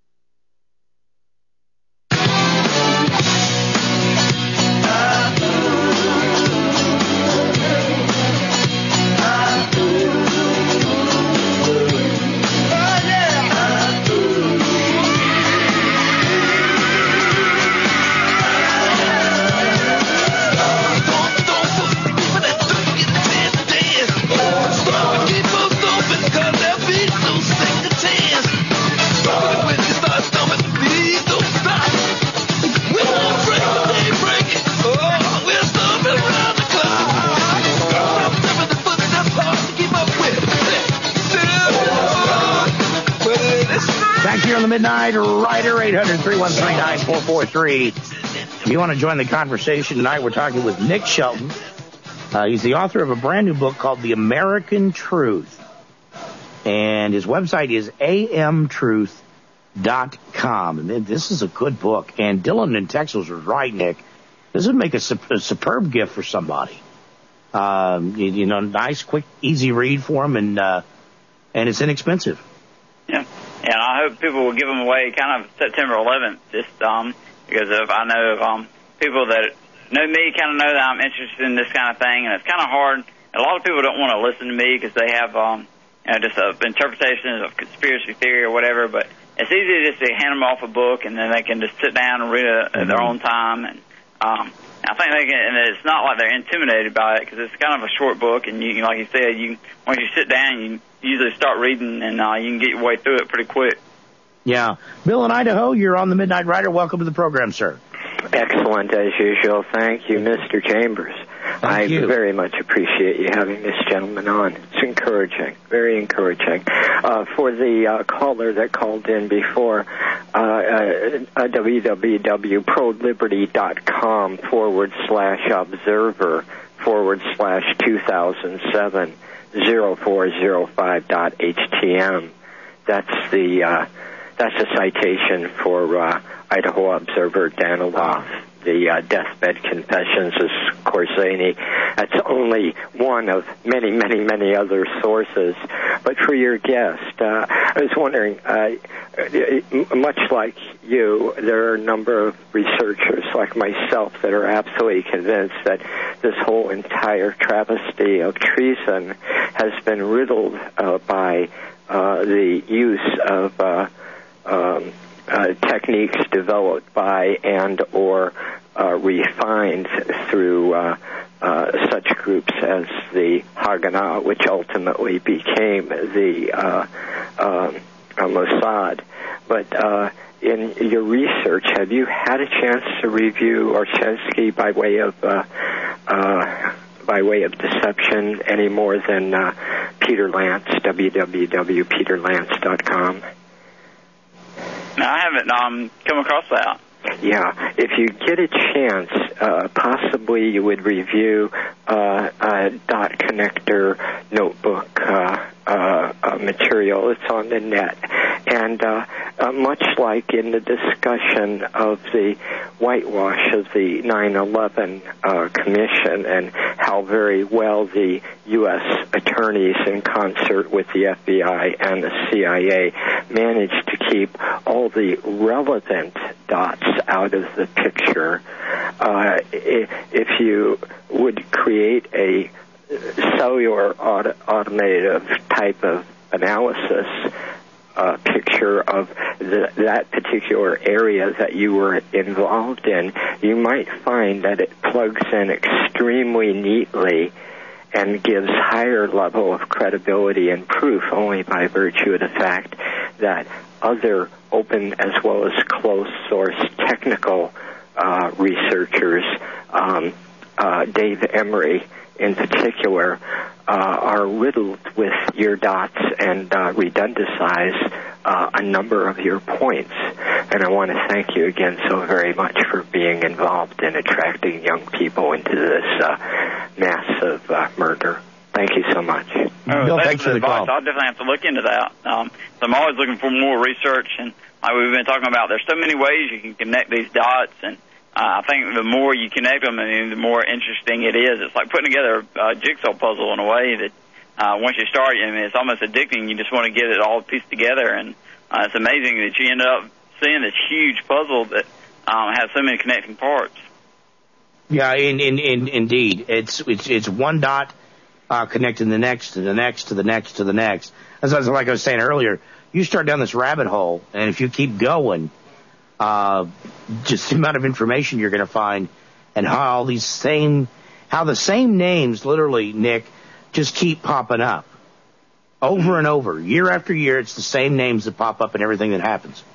Here on the Midnight Rider, eight hundred, three one three, nine four four three. If you want to join the conversation tonight, we're talking with Nick Shelton. Uh, he's the author of a brand new book called The American Truth. And his website is a m truth dot com. And this is a good book. And Dylan in Texas was right, Nick. This would make a, a superb gift for somebody. Um, you, you know, nice, quick, easy read for them, and, uh, and it's inexpensive. Yeah. And I hope people will give them away kind of September eleventh, just um, because of I know of um, people that know me kind of know that I'm interested in this kind of thing, and it's kind of hard. A lot of people don't want to listen to me because they have um, you know, just uh, interpretations of conspiracy theory or whatever, but it's easy just to hand them off a book, and then they can just sit down and read it at their own time. And um, I think they can, and it's not like they're intimidated by it because it's kind of a short book, and you, like you said, you once you sit down, you usually start reading, and uh, you can get your way through it pretty quick. Yeah. Bill in Idaho, you're on the Midnight Rider. Welcome to the program, sir. Excellent, as usual. Thank you, Mister Chambers. Thank I you. very much appreciate you having this gentleman on. It's encouraging, very encouraging. Uh, for the uh, caller that called in before, uh, uh, uh, www.proliberty.com forward slash observer forward slash 2007 0405 dot htm. That's the uh, that's a citation for uh, Idaho Observer Danilov. The uh, Deathbed Confessions of Khorsany. That's only one of many, many, many other sources. But for your guest, uh, I was wondering, uh, much like you, there are a number of researchers like myself that are absolutely convinced that this whole entire travesty of treason has been riddled uh, by uh, the use of uh, um, Uh, techniques developed by and or uh, refined through uh, uh, such groups as the Haganah, which ultimately became the uh, uh, Mossad. But uh, in your research, have you had a chance to review Orshensky by way of uh, uh, by way of deception any more than uh, Peter Lance, w w w dot peter lance dot com? No, I haven't um, come across that. Yeah, if you get a chance, uh, possibly you would review uh, uh, Dot Connector notebook uh, uh, uh, material. It's on the net. And uh, uh, much like in the discussion of the whitewash of the nine eleven uh, Commission and how very well the U S attorneys in concert with the F B I and the C I A managed to keep all the relevant dots out of the picture, uh, if you would create a cellular auto- automative type of analysis uh, picture of the, that particular area that you were involved in, you might find that it plugs in extremely neatly and gives higher level of credibility and proof only by virtue of the fact that other open as well as closed source technical uh, researchers, um, uh, Dave Emery in particular, uh, are riddled with your dots and uh, redundicize uh, a number of your points. And I want to thank you again so very much for being involved in attracting young people into this uh, massive uh, murder. Thank you so much. Oh, Bill, thanks for the advice. I'll definitely have to look into that. Um, so I'm always looking for more research, and like we've been talking about, there's so many ways you can connect these dots, and uh, I think the more you connect them, I mean, the more interesting it is. It's like putting together a jigsaw puzzle in a way that uh, once you start, I mean, it's almost addicting. You just want to get it all pieced together, and uh, it's amazing that you end up seeing this huge puzzle that um, has so many connecting parts. Yeah, in, in, in, indeed. It's, it's, it's one dot Uh, connecting the next to the next to the next to the next. As I was, like I was saying earlier, you start down this rabbit hole, and if you keep going, uh, just the amount of information you're going to find, and how all these same, how the same names, literally, Nick, just keep popping up over and over, year after year. It's the same names that pop up in everything that happens.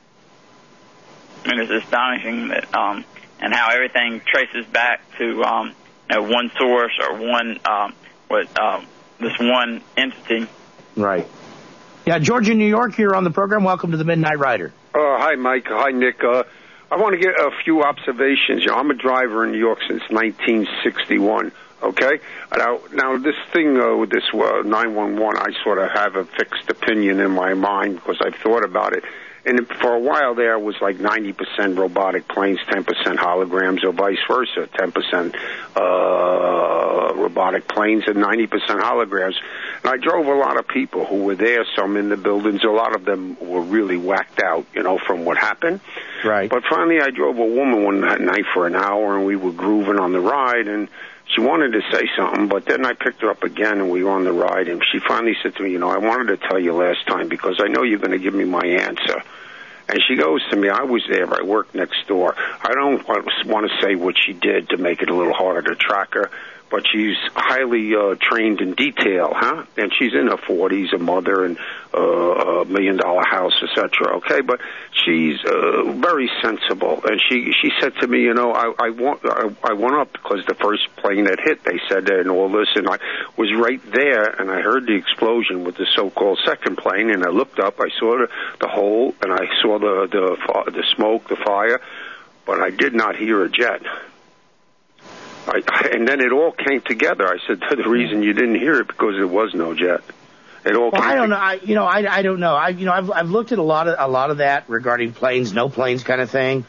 I mean, it's astonishing that, um, and how everything traces back to um, you know, one source or one. Um, With um, this one entity. Right. Yeah, George in New York, you're on the program. Welcome to the Midnight Rider. Uh, hi, Mike. Hi, Nick. Uh, I want to get a few observations. You know, I'm a driver in New York since nineteen sixty-one, okay? Now, now this thing uh, with this uh, nine one one, I sort of have a fixed opinion in my mind because I've thought about it. And for a while there, it was like ninety percent robotic planes, ten percent holograms, or vice versa, ten percent uh, robotic planes and ninety percent holograms. And I drove a lot of people who were there, some in the buildings. A lot of them were really whacked out, you know, from what happened. Right. But finally, I drove a woman one night for an hour, and we were grooving on the ride, and she wanted to say something, but then I picked her up again, and we were on the ride, and she finally said to me, you know, I wanted to tell you last time because I know you're going to give me my answer. And she goes to me, I was there, I worked next door. I don't want to say what she did to make it a little harder to track her, but she's highly uh, trained in detail, huh? And she's in her forties, a mother, and uh, a million-dollar house, et cetera. Okay, but she's uh, very sensible. And she she said to me, you know, I I, want, I I went up because the first plane that hit, they said that and all this, and I was right there, and I heard the explosion with the so-called second plane, and I looked up, I saw the, the hole, and I saw the, the, the smoke, the fire, but I did not hear a jet. I, and then it all came together. I said, the reason you didn't hear it because there was no jet. It all well, came I don't to- know. I, you know, I, I don't know. I, you know, I've, I've looked at a lot of, a lot of that regarding planes, no planes kind of thing.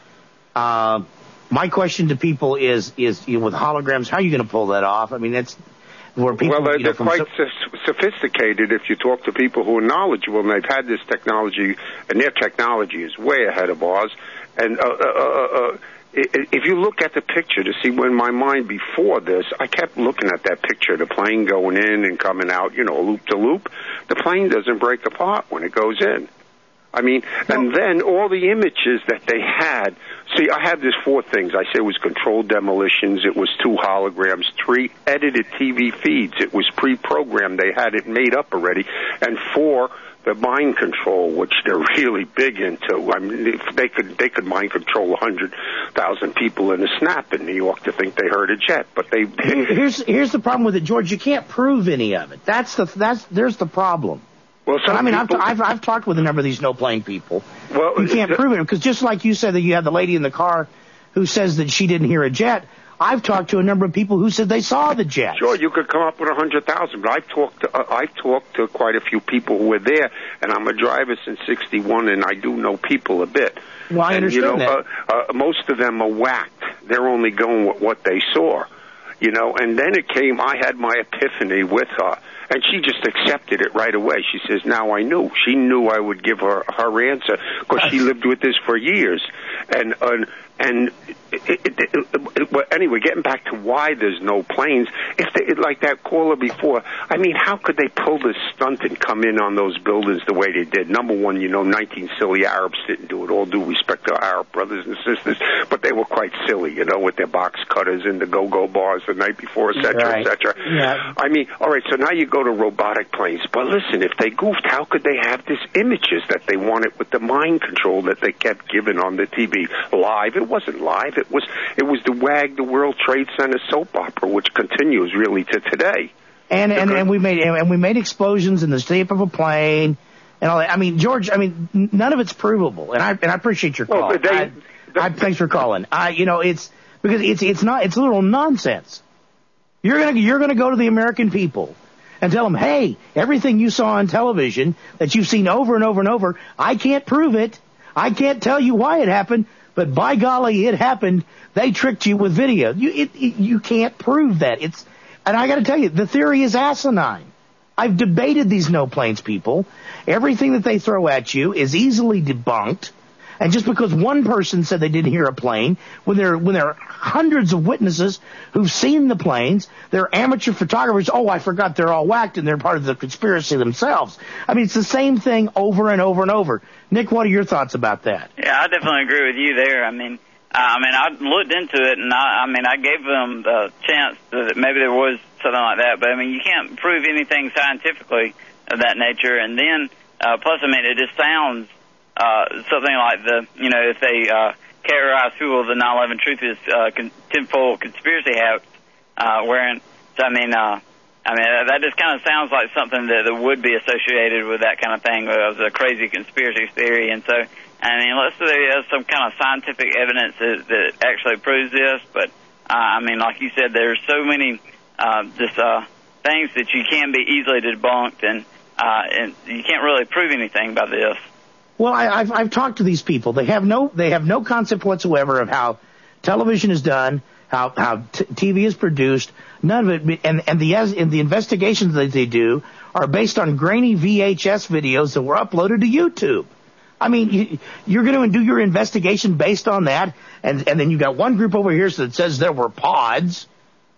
Uh, my question to people is, is, you know, with holograms, how are you going to pull that off? I mean, that's where people, well, they're, you know, they're from quite so- so- sophisticated if you talk to people who are knowledgeable, and they've had this technology, and their technology is way ahead of ours. And uh, uh, uh, uh, if you look at the picture to see when my mind before this, I kept looking at that picture, the plane going in and coming out, you know, loop to loop. The plane doesn't break apart when it goes in. I mean, and then all the images that they had. See, I have this four things. I said it was controlled demolitions. It was two holograms, three edited T V feeds. It was pre-programmed. They had it made up already. And four, the mind control, which they're really big into. I mean, if they could they could mind control a hundred thousand people in a snap in New York to think they heard a jet, but they. Here's here's the problem with it, George. You can't prove any of it. That's the that's there's the problem. Well, so, I mean, people, I've, I've I've talked with a number of these no plane people. Well, you can't prove it because just like you said that you had the lady in the car who says that she didn't hear a jet. I've talked to a number of people who said they saw the jet. Sure, you could come up with a hundred thousand, but I've talked to uh, I've talked to quite a few people who were there, and I'm a driver since sixty-one, and I do know people a bit. Well, I and, understand you know, that. Uh, uh, most of them are whacked. They're only going with what they saw, you know. And then it came. I had my epiphany with her. And she just accepted it right away. She says, now I knew. She knew I would give her her answer because she lived with this for years. And uh, and it, it, it, it, well, anyway, getting back to why there's no planes, if they, like that caller before, I mean, how could they pull this stunt and come in on those buildings the way they did? Number one, you know, nineteen silly Arabs didn't do it. All due respect to our Arab brothers and sisters, but they were quite silly, you know, with their box cutters and the go-go bars the night before, et cetera, right. et cetera. Yeah. I mean, all right, so now you go to robotic planes. But listen, if they goofed, how could they have this images that they wanted with the mind control that they kept giving on the T V live? It wasn't live. It was it was the W A G, the World Trade Center soap opera, which continues really to today. And and, and we made and we made explosions in the shape of a plane and all that. I mean, George, I mean, none of it's provable. And I and I appreciate your call. Well, they, I, I, thanks for calling. I, you know, it's because it's it's not it's a little nonsense. You're gonna you're gonna go to the American people and tell them, hey, everything you saw on television that you've seen over and over and over, I can't prove it. I can't tell you why it happened, but by golly, it happened. They tricked you with video. You it, it, you can't prove that. It's and I got to tell you, the theory is asinine. I've debated these no planes people. Everything that they throw at you is easily debunked. And just because one person said they didn't hear a plane, when there when there are hundreds of witnesses who've seen the planes, they're amateur photographers. Oh, I forgot they're all whacked and they're part of the conspiracy themselves. I mean, it's the same thing over and over and over. Nick, what are your thoughts about that? Yeah, I definitely agree with you there. I mean, I mean, I looked into it, and I, I mean, I gave them the chance that maybe there was something like that. But I mean, you can't prove anything scientifically of that nature. And then, uh, plus, I mean, it just sounds. Uh, something like the, you know, if they uh, characterize who of the nine eleven Truthers uh, con- tenfold conspiracy hats uh, wearing. So I mean, uh, I mean that just kind of sounds like something that, that would be associated with that kind of thing, of the crazy conspiracy theory. And so, I mean, let's say there's some kind of scientific evidence that, that actually proves this. But uh, I mean, like you said, there's so many uh, just uh, things that you can be easily debunked, and uh, and you can't really prove anything by this. Well, I, I've, I've talked to these people. They have no, they have no concept whatsoever of how television is done, how how t- TV is produced. None of it, and and the and the investigations that they do are based on grainy V H S videos that were uploaded to YouTube. I mean, you, you're going to do your investigation based on that, and and then you got one group over here that says there were pods.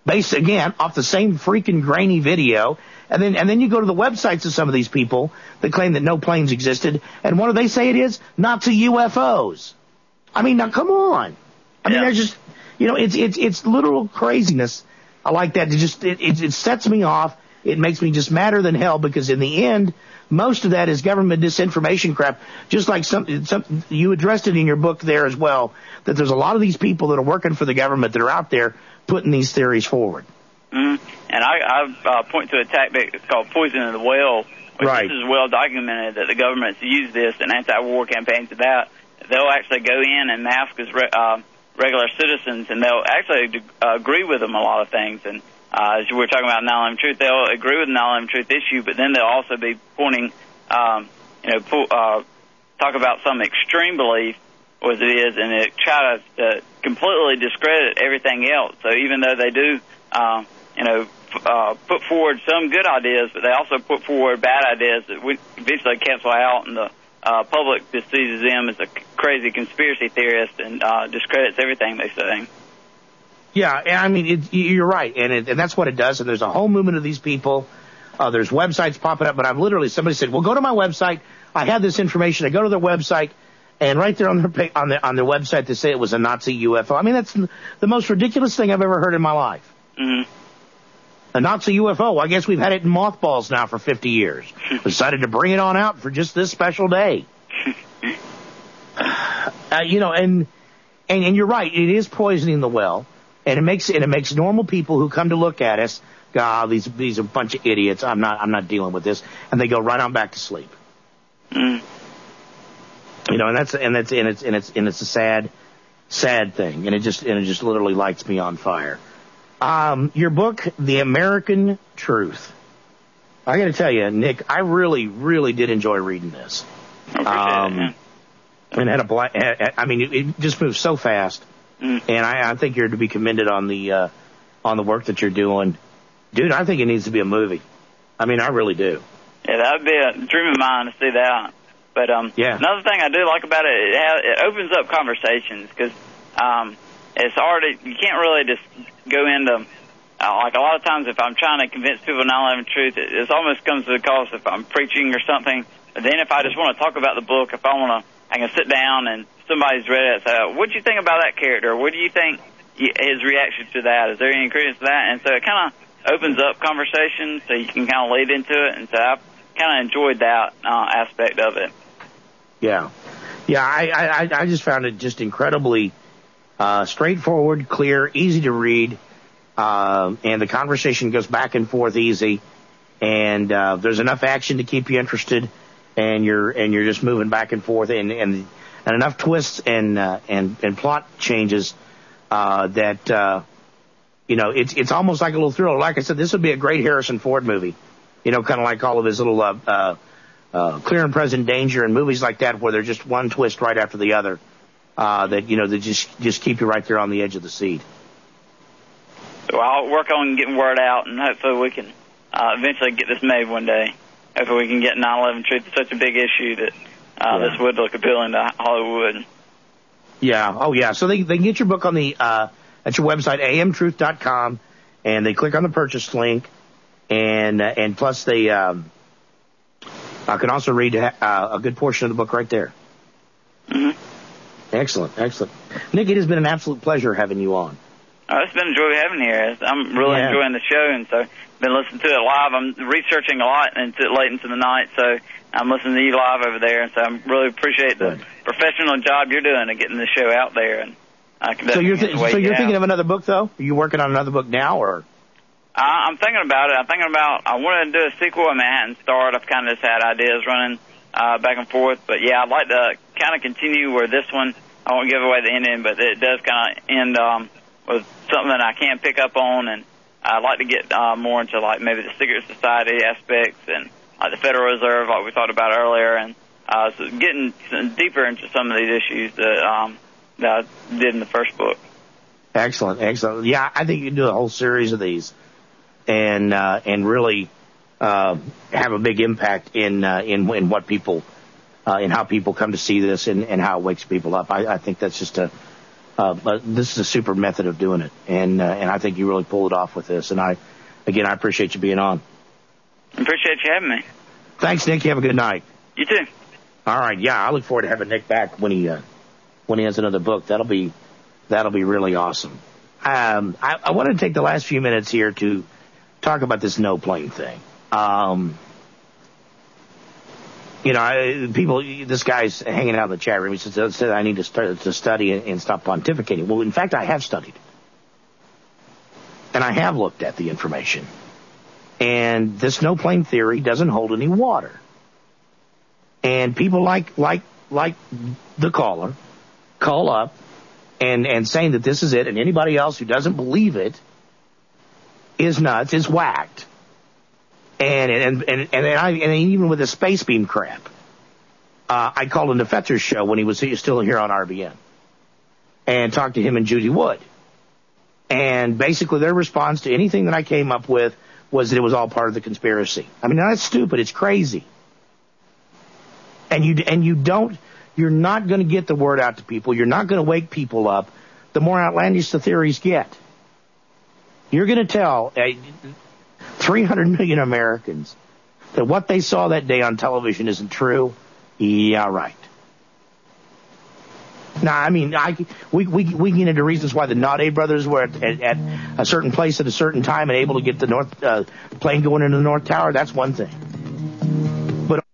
based, again, off the same freaking grainy video. And then, and then you go to the websites of some of these people that claim that no planes existed. And what do they say it is? Nazi U F Os. I mean, now come on. I mean, there's just, you know, it's, it's, it's literal craziness. I like that. It just, it, it, it sets me off. It makes me just madder than hell, because in the end, most of that is government disinformation crap. Just like some, some, you addressed it in your book there as well, that there's a lot of these people that are working for the government that are out there putting these theories forward. Mm-hmm. And I, I uh, point to a tactic called poisoning the well, which right. is well documented that the government's used this in anti-war campaigns. That they'll actually go in and mask as re- uh, regular citizens, and they'll actually uh, agree with them a lot of things. And uh, as we're talking about nine eleven Truth, they'll agree with the nine eleven Truth issue, but then they'll also be pointing, um, you know, po- uh, talk about some extreme belief, as it is, and it try to uh, completely discredit everything else. So even though they do, uh, you know, f- uh, put forward some good ideas, but they also put forward bad ideas that we eventually cancel out, and the uh, public just sees them as a c- crazy conspiracy theorist and uh, discredits everything they say. Yeah, and I mean, it, you're right, and, it, and that's what it does. And there's a whole movement of these people. Uh, there's websites popping up, but I've literally, somebody said, well, go to my website. I have this information. I go to their website, and right there on their on their on their website, they say it was a Nazi U F O. I mean, that's the most ridiculous thing I've ever heard in my life. Mm-hmm. A Nazi U F O. I guess we've had it in mothballs now for fifty years. Decided to bring it on out for just this special day. uh, you know, and, and and you're right. It is poisoning the well, and it makes and it makes normal people who come to look at us, God, these these are a bunch of idiots. I'm not I'm not dealing with this, and they go right on back to sleep. Mm. You know, and that's and that's and it's and it's and it's a sad, sad thing, and it just and it just literally lights me on fire. Um, your book, The American Truth. I got to tell you, Nick, I really, really did enjoy reading this. I appreciate um, it, and had a bla- I mean, it, it just moves so fast, mm. and I, I think you're to be commended on the uh, on the work that you're doing, dude. I think it needs to be a movie. I mean, I really do. Yeah, that would be a dream of mine to see that. But um, yeah. another thing I do like about it, it, has, it opens up conversations, because um, it's already, you can't really just go into, uh, like a lot of times if I'm trying to convince people nine eleven Truth, it, it almost comes to the cost if I'm preaching or something. But then if I just want to talk about the book, if I want to, I can sit down and somebody's read it and say, what do you think about that character? What do you think his reaction to that? Is there any credence to that? And so it kind of opens up conversations so you can kind of lead into it. And so I've kind of enjoyed that uh, aspect of it. Yeah. Yeah, I, I, I just found it just incredibly uh, straightforward, clear, easy to read, uh, and the conversation goes back and forth easy, and uh, there's enough action to keep you interested, and you're and you're just moving back and forth, and and, and enough twists and uh, and and plot changes uh, that uh, you know it's it's almost like a little thriller. Like I said, this would be a great Harrison Ford movie, you know, kind of like all of his little uh, uh, uh, Clear and Present Danger and movies like that, where they're just one twist right after the other. Uh, that, you know, that just, just keep you right there on the edge of the seat. So I'll work on getting word out, and hopefully we can uh, eventually get this made one day. Hopefully we can get nine eleven Truth. It's such a big issue that uh, yeah. this would look appealing to Hollywood. Yeah, oh yeah. So they they can get your book on the uh, at your website, a m truth dot com, and they click on the purchase link, and uh, and plus they um, I can also read uh, a good portion of the book right there. Mm-hmm. Excellent, excellent. Nick, it has been an absolute pleasure having you on. Oh, it's been a joy having you here. I'm really yeah. enjoying the show, and so I've been listening to it live. I'm researching a lot into late into the night, so I'm listening to you live over there, and so I really appreciate the Good. professional job you're doing of getting the show out there. And I can so you're, th- so you're thinking of another book, though? Are you working on another book now, or? I, I'm thinking about it. I'm thinking about, I wanted to do a sequel of Manhattan Start. I've kind of just had ideas running uh, back and forth, but yeah, I'd like to kind of continue where this one, I won't give away the ending, but it does kind of end um, with something that I can pick up on, and I'd like to get uh, more into like maybe the secret society aspects and like the Federal Reserve, like we talked about earlier, and uh, so getting deeper into some of these issues that, um, that I did in the first book. Excellent, excellent. Yeah, I think you can do a whole series of these, and uh, and really uh, have a big impact in uh, in in what people. Uh, and how people come to see this and, and how it wakes people up. I, I think that's just a Uh, but this is a super method of doing it, and uh, and I think you really pulled it off with this. And I, again, I appreciate you being on. Appreciate you having me. Thanks, Nick. You have a good night. You too. All right. Yeah, I look forward to having Nick back when he uh, when he has another book. That'll be that'll be really awesome. Um, I, I want to take the last few minutes here to talk about this no plane thing. Um, You know, I, people, this guy's hanging out in the chat room. He says, said I need to start to study and, and stop pontificating. Well, in fact, I have studied. And I have looked at the information. And this no plane theory doesn't hold any water. And people like, like, like the caller call up and, and saying that this is it, and anybody else who doesn't believe it is nuts, is whacked. And and and and, I, and even with the space beam crap, uh, I called into Fetzer's show when he was still here on R B N, and talked to him and Judy Wood. And basically, their response to anything that I came up with was that it was all part of the conspiracy. I mean, that's stupid. It's crazy. And you and you don't. You're not going to get the word out to people. You're not going to wake people up. The more outlandish the theories get, you're going to tell Uh, three hundred million Americans that what they saw that day on television isn't true. Yeah, right. Now, I mean, I, we, we, we can get into reasons why the Naude brothers were at, at, at a certain place at a certain time and able to get the North uh, plane going into the North Tower. That's one thing. But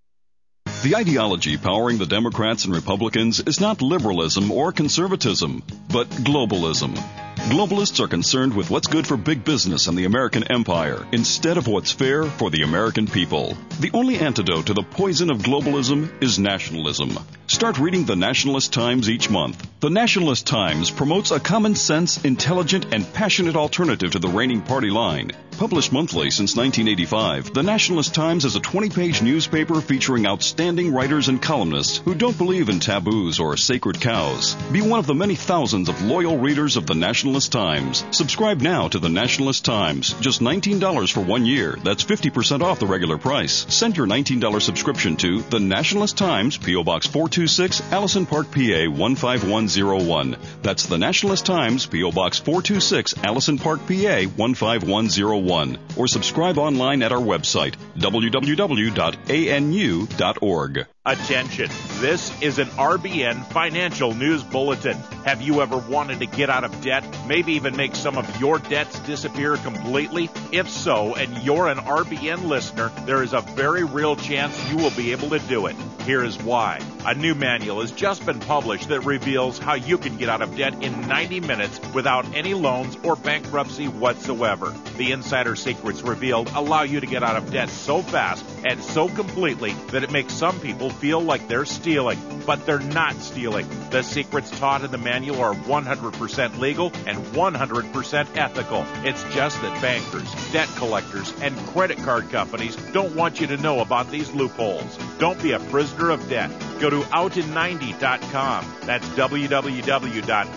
the ideology powering the Democrats and Republicans is not liberalism or conservatism, but globalism. Globalists are concerned with what's good for big business and the American empire instead of what's fair for the American people. The only antidote to the poison of globalism is nationalism. Start reading the Nationalist Times each month. The Nationalist Times promotes a common sense, intelligent, and passionate alternative to the reigning party line. Published monthly since nineteen eighty-five, the Nationalist Times is a twenty-page newspaper featuring outstanding writers and columnists who don't believe in taboos or sacred cows. Be one of the many thousands of loyal readers of the Nationalist Times. Subscribe now to the Nationalist Times. Just nineteen dollars for one year. That's fifty percent off the regular price. Send your nineteen dollars subscription to the Nationalist Times, P O. Box four two six, Allison Park, P A one five one zero one. That's the Nationalist Times, P O. Box four two six, Allison Park, P A one five one zero one. Or subscribe online at our website, w w w dot a n u dot org. Attention, this is an R B N financial news bulletin. Have you ever wanted to get out of debt, maybe even make some of your debts disappear completely? If so, and you're an R B N listener, there is a very real chance you will be able to do it. Here is why. A new manual has just been published that reveals how you can get out of debt in ninety minutes without any loans or bankruptcy whatsoever. The insider secrets revealed allow you to get out of debt so fast and so completely that it makes some people feel like they're stealing, but they're not stealing. The secrets taught in the manual are one hundred percent legal and one hundred percent ethical. It's just that bankers, debt collectors, and credit card companies don't want you to know about these loopholes. Don't be a prisoner of debt. Go to out in ninety dot com. That's w w w dot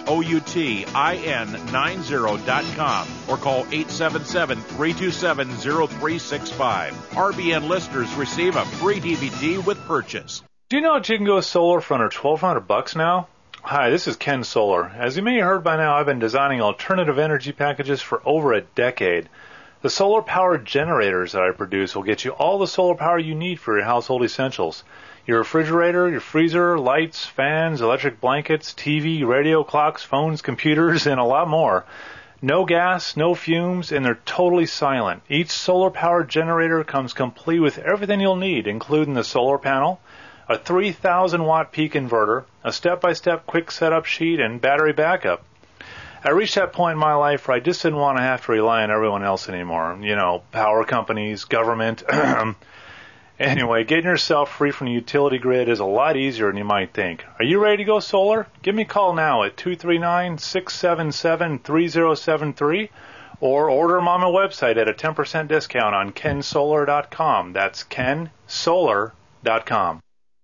outin ninety dot com or call eight seven seven, three two seven, zero three six five. R B N listeners receive a free D V D with purchase. Do you know that you can go solar for under twelve hundred bucks now? Hi, this is Ken Solar. As you may have heard by now, I've been designing alternative energy packages for over a decade. The solar-powered generators that I produce will get you all the solar power you need for your household essentials. Your refrigerator, your freezer, lights, fans, electric blankets, T V, radio, clocks, phones, computers, and a lot more. No gas, no fumes, and they're totally silent. Each solar-powered generator comes complete with everything you'll need, including the solar panel, a three thousand watt peak inverter, a step-by-step quick setup sheet, and battery backup. I reached that point in my life where I just didn't want to have to rely on everyone else anymore. You know, power companies, government. Anyway, getting yourself free from the utility grid is a lot easier than you might think. Are you ready to go solar? Give me a call now at two three nine, six seven seven, three zero seven three or order them on my website at a ten percent discount on ken solar dot com. That's ken solar dot com.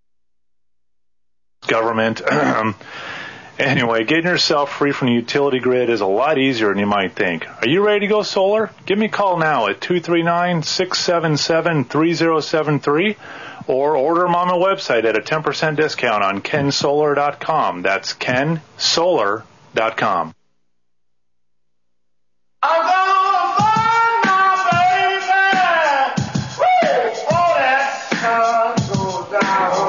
Government. Anyway, getting yourself free from the utility grid is a lot easier than you might think. Are you ready to go solar? Give me a call now at two three nine, six seven seven, three zero seven three Or order them on the website at a ten percent discount on ken solar dot com. That's ken solar dot com. I'm gonna find my baby. Woo! Oh, that sun goes down.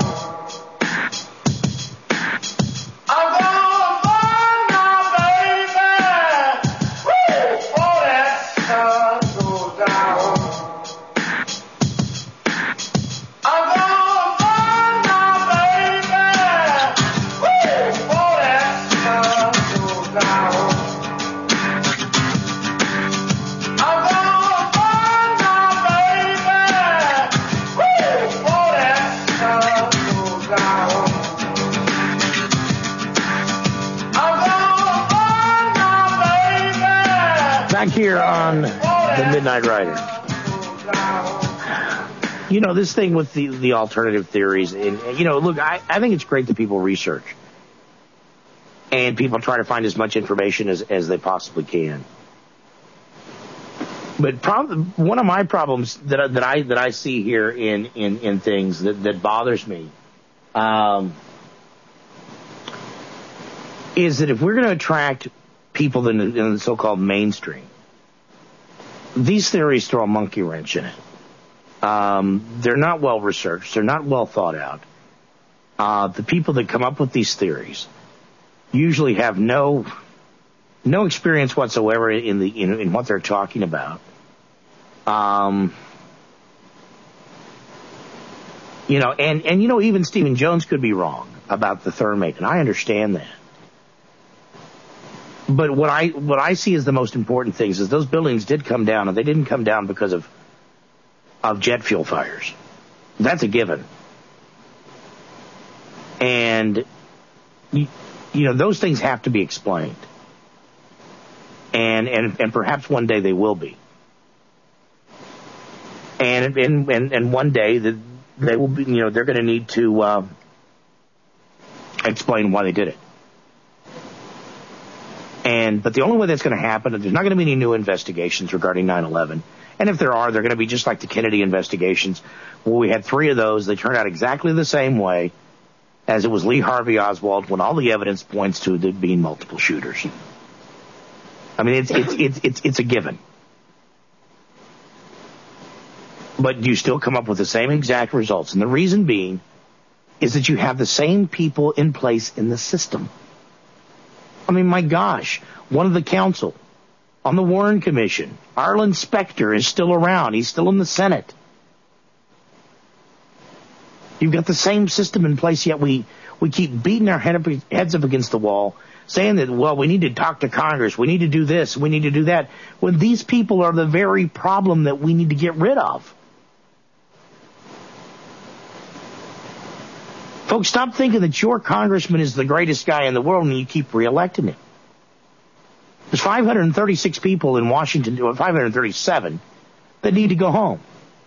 I'm gonna find my baby. Woo! Oh, that sun goes down. I'm gonna find my baby. Woo! Oh, that sun goes down. Back here on the Midnight Rider. You know, this thing with the, the alternative theories, and, you know, look, I, I think it's great that people research. And people try to find as much information as, as they possibly can. But prob- one of my problems that, I- that I that I see here in, in, in things that, that bothers me um, is that if we're going to attract people in the, in the so-called mainstream, these theories throw a monkey wrench in it. Um, they're not well researched. They're not well thought out. Uh, the people that come up with these theories usually have no no experience whatsoever in the in, in what they're talking about. Um, you know, and and you know, even Stephen Jones could be wrong about the thermate, and I understand that. But what I what I see as the most important things is those buildings did come down, and they didn't come down because of of jet fuel fires. That's a given. And you, you know, those things have to be explained. And and and perhaps one day they will be. And and and, and one day that they will be, you know, they're going to need to uh, explain why they did it. And but the only way that's going to happen is there's not going to be any new investigations regarding nine eleven. And if there are, they're going to be just like the Kennedy investigations, where we had three of those. They turned out exactly the same way as it was Lee Harvey Oswald, when all the evidence points to there being multiple shooters. I mean, it's it's it's it's, it's a given. But you still come up with the same exact results. And the reason being is that you have the same people in place in the system. I mean, my gosh, one of the counsel on the Warren Commission, Arlen Specter, is still around. He's still in the Senate. You've got the same system in place, yet we, we keep beating our head up, heads up against the wall, saying that, well, we need to talk to Congress, we need to do this, we need to do that, when these people are the very problem that we need to get rid of. Folks, stop thinking that your congressman is the greatest guy in the world and you keep reelecting him. There's five hundred thirty-six people in Washington, or five hundred thirty-seven, that need to go home.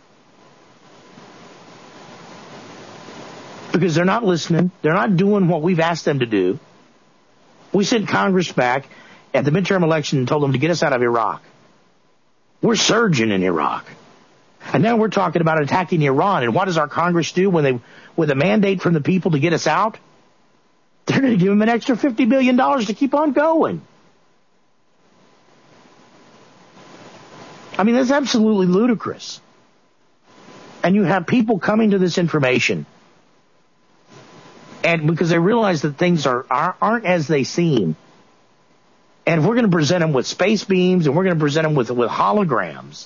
Because they're not listening. They're not doing what we've asked them to do. We sent Congress back at the midterm election and told them to get us out of Iraq. We're surging in Iraq. And now we're talking about attacking Iran. And what does our Congress do when they, with a mandate from the people to get us out? They're going to give them an extra fifty billion dollars to keep on going. I mean, that's absolutely ludicrous. And you have people coming to this information, and because they realize that things are, are aren't as they seem. And if we're going to present them with space beams, and we're going to present them with with holograms,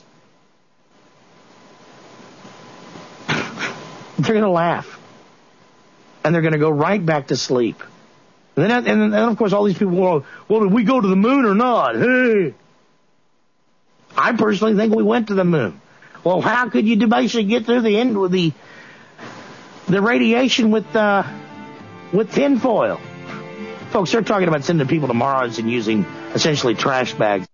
they're going to laugh, and they're going to go right back to sleep. And then, and then, of course, all these people, well, well, did we go to the moon or not? Hey. I personally think we went to the moon. Well, how could you basically get through the end with the the radiation with uh, with tinfoil? Folks, they're talking about sending people to Mars and using essentially trash bags.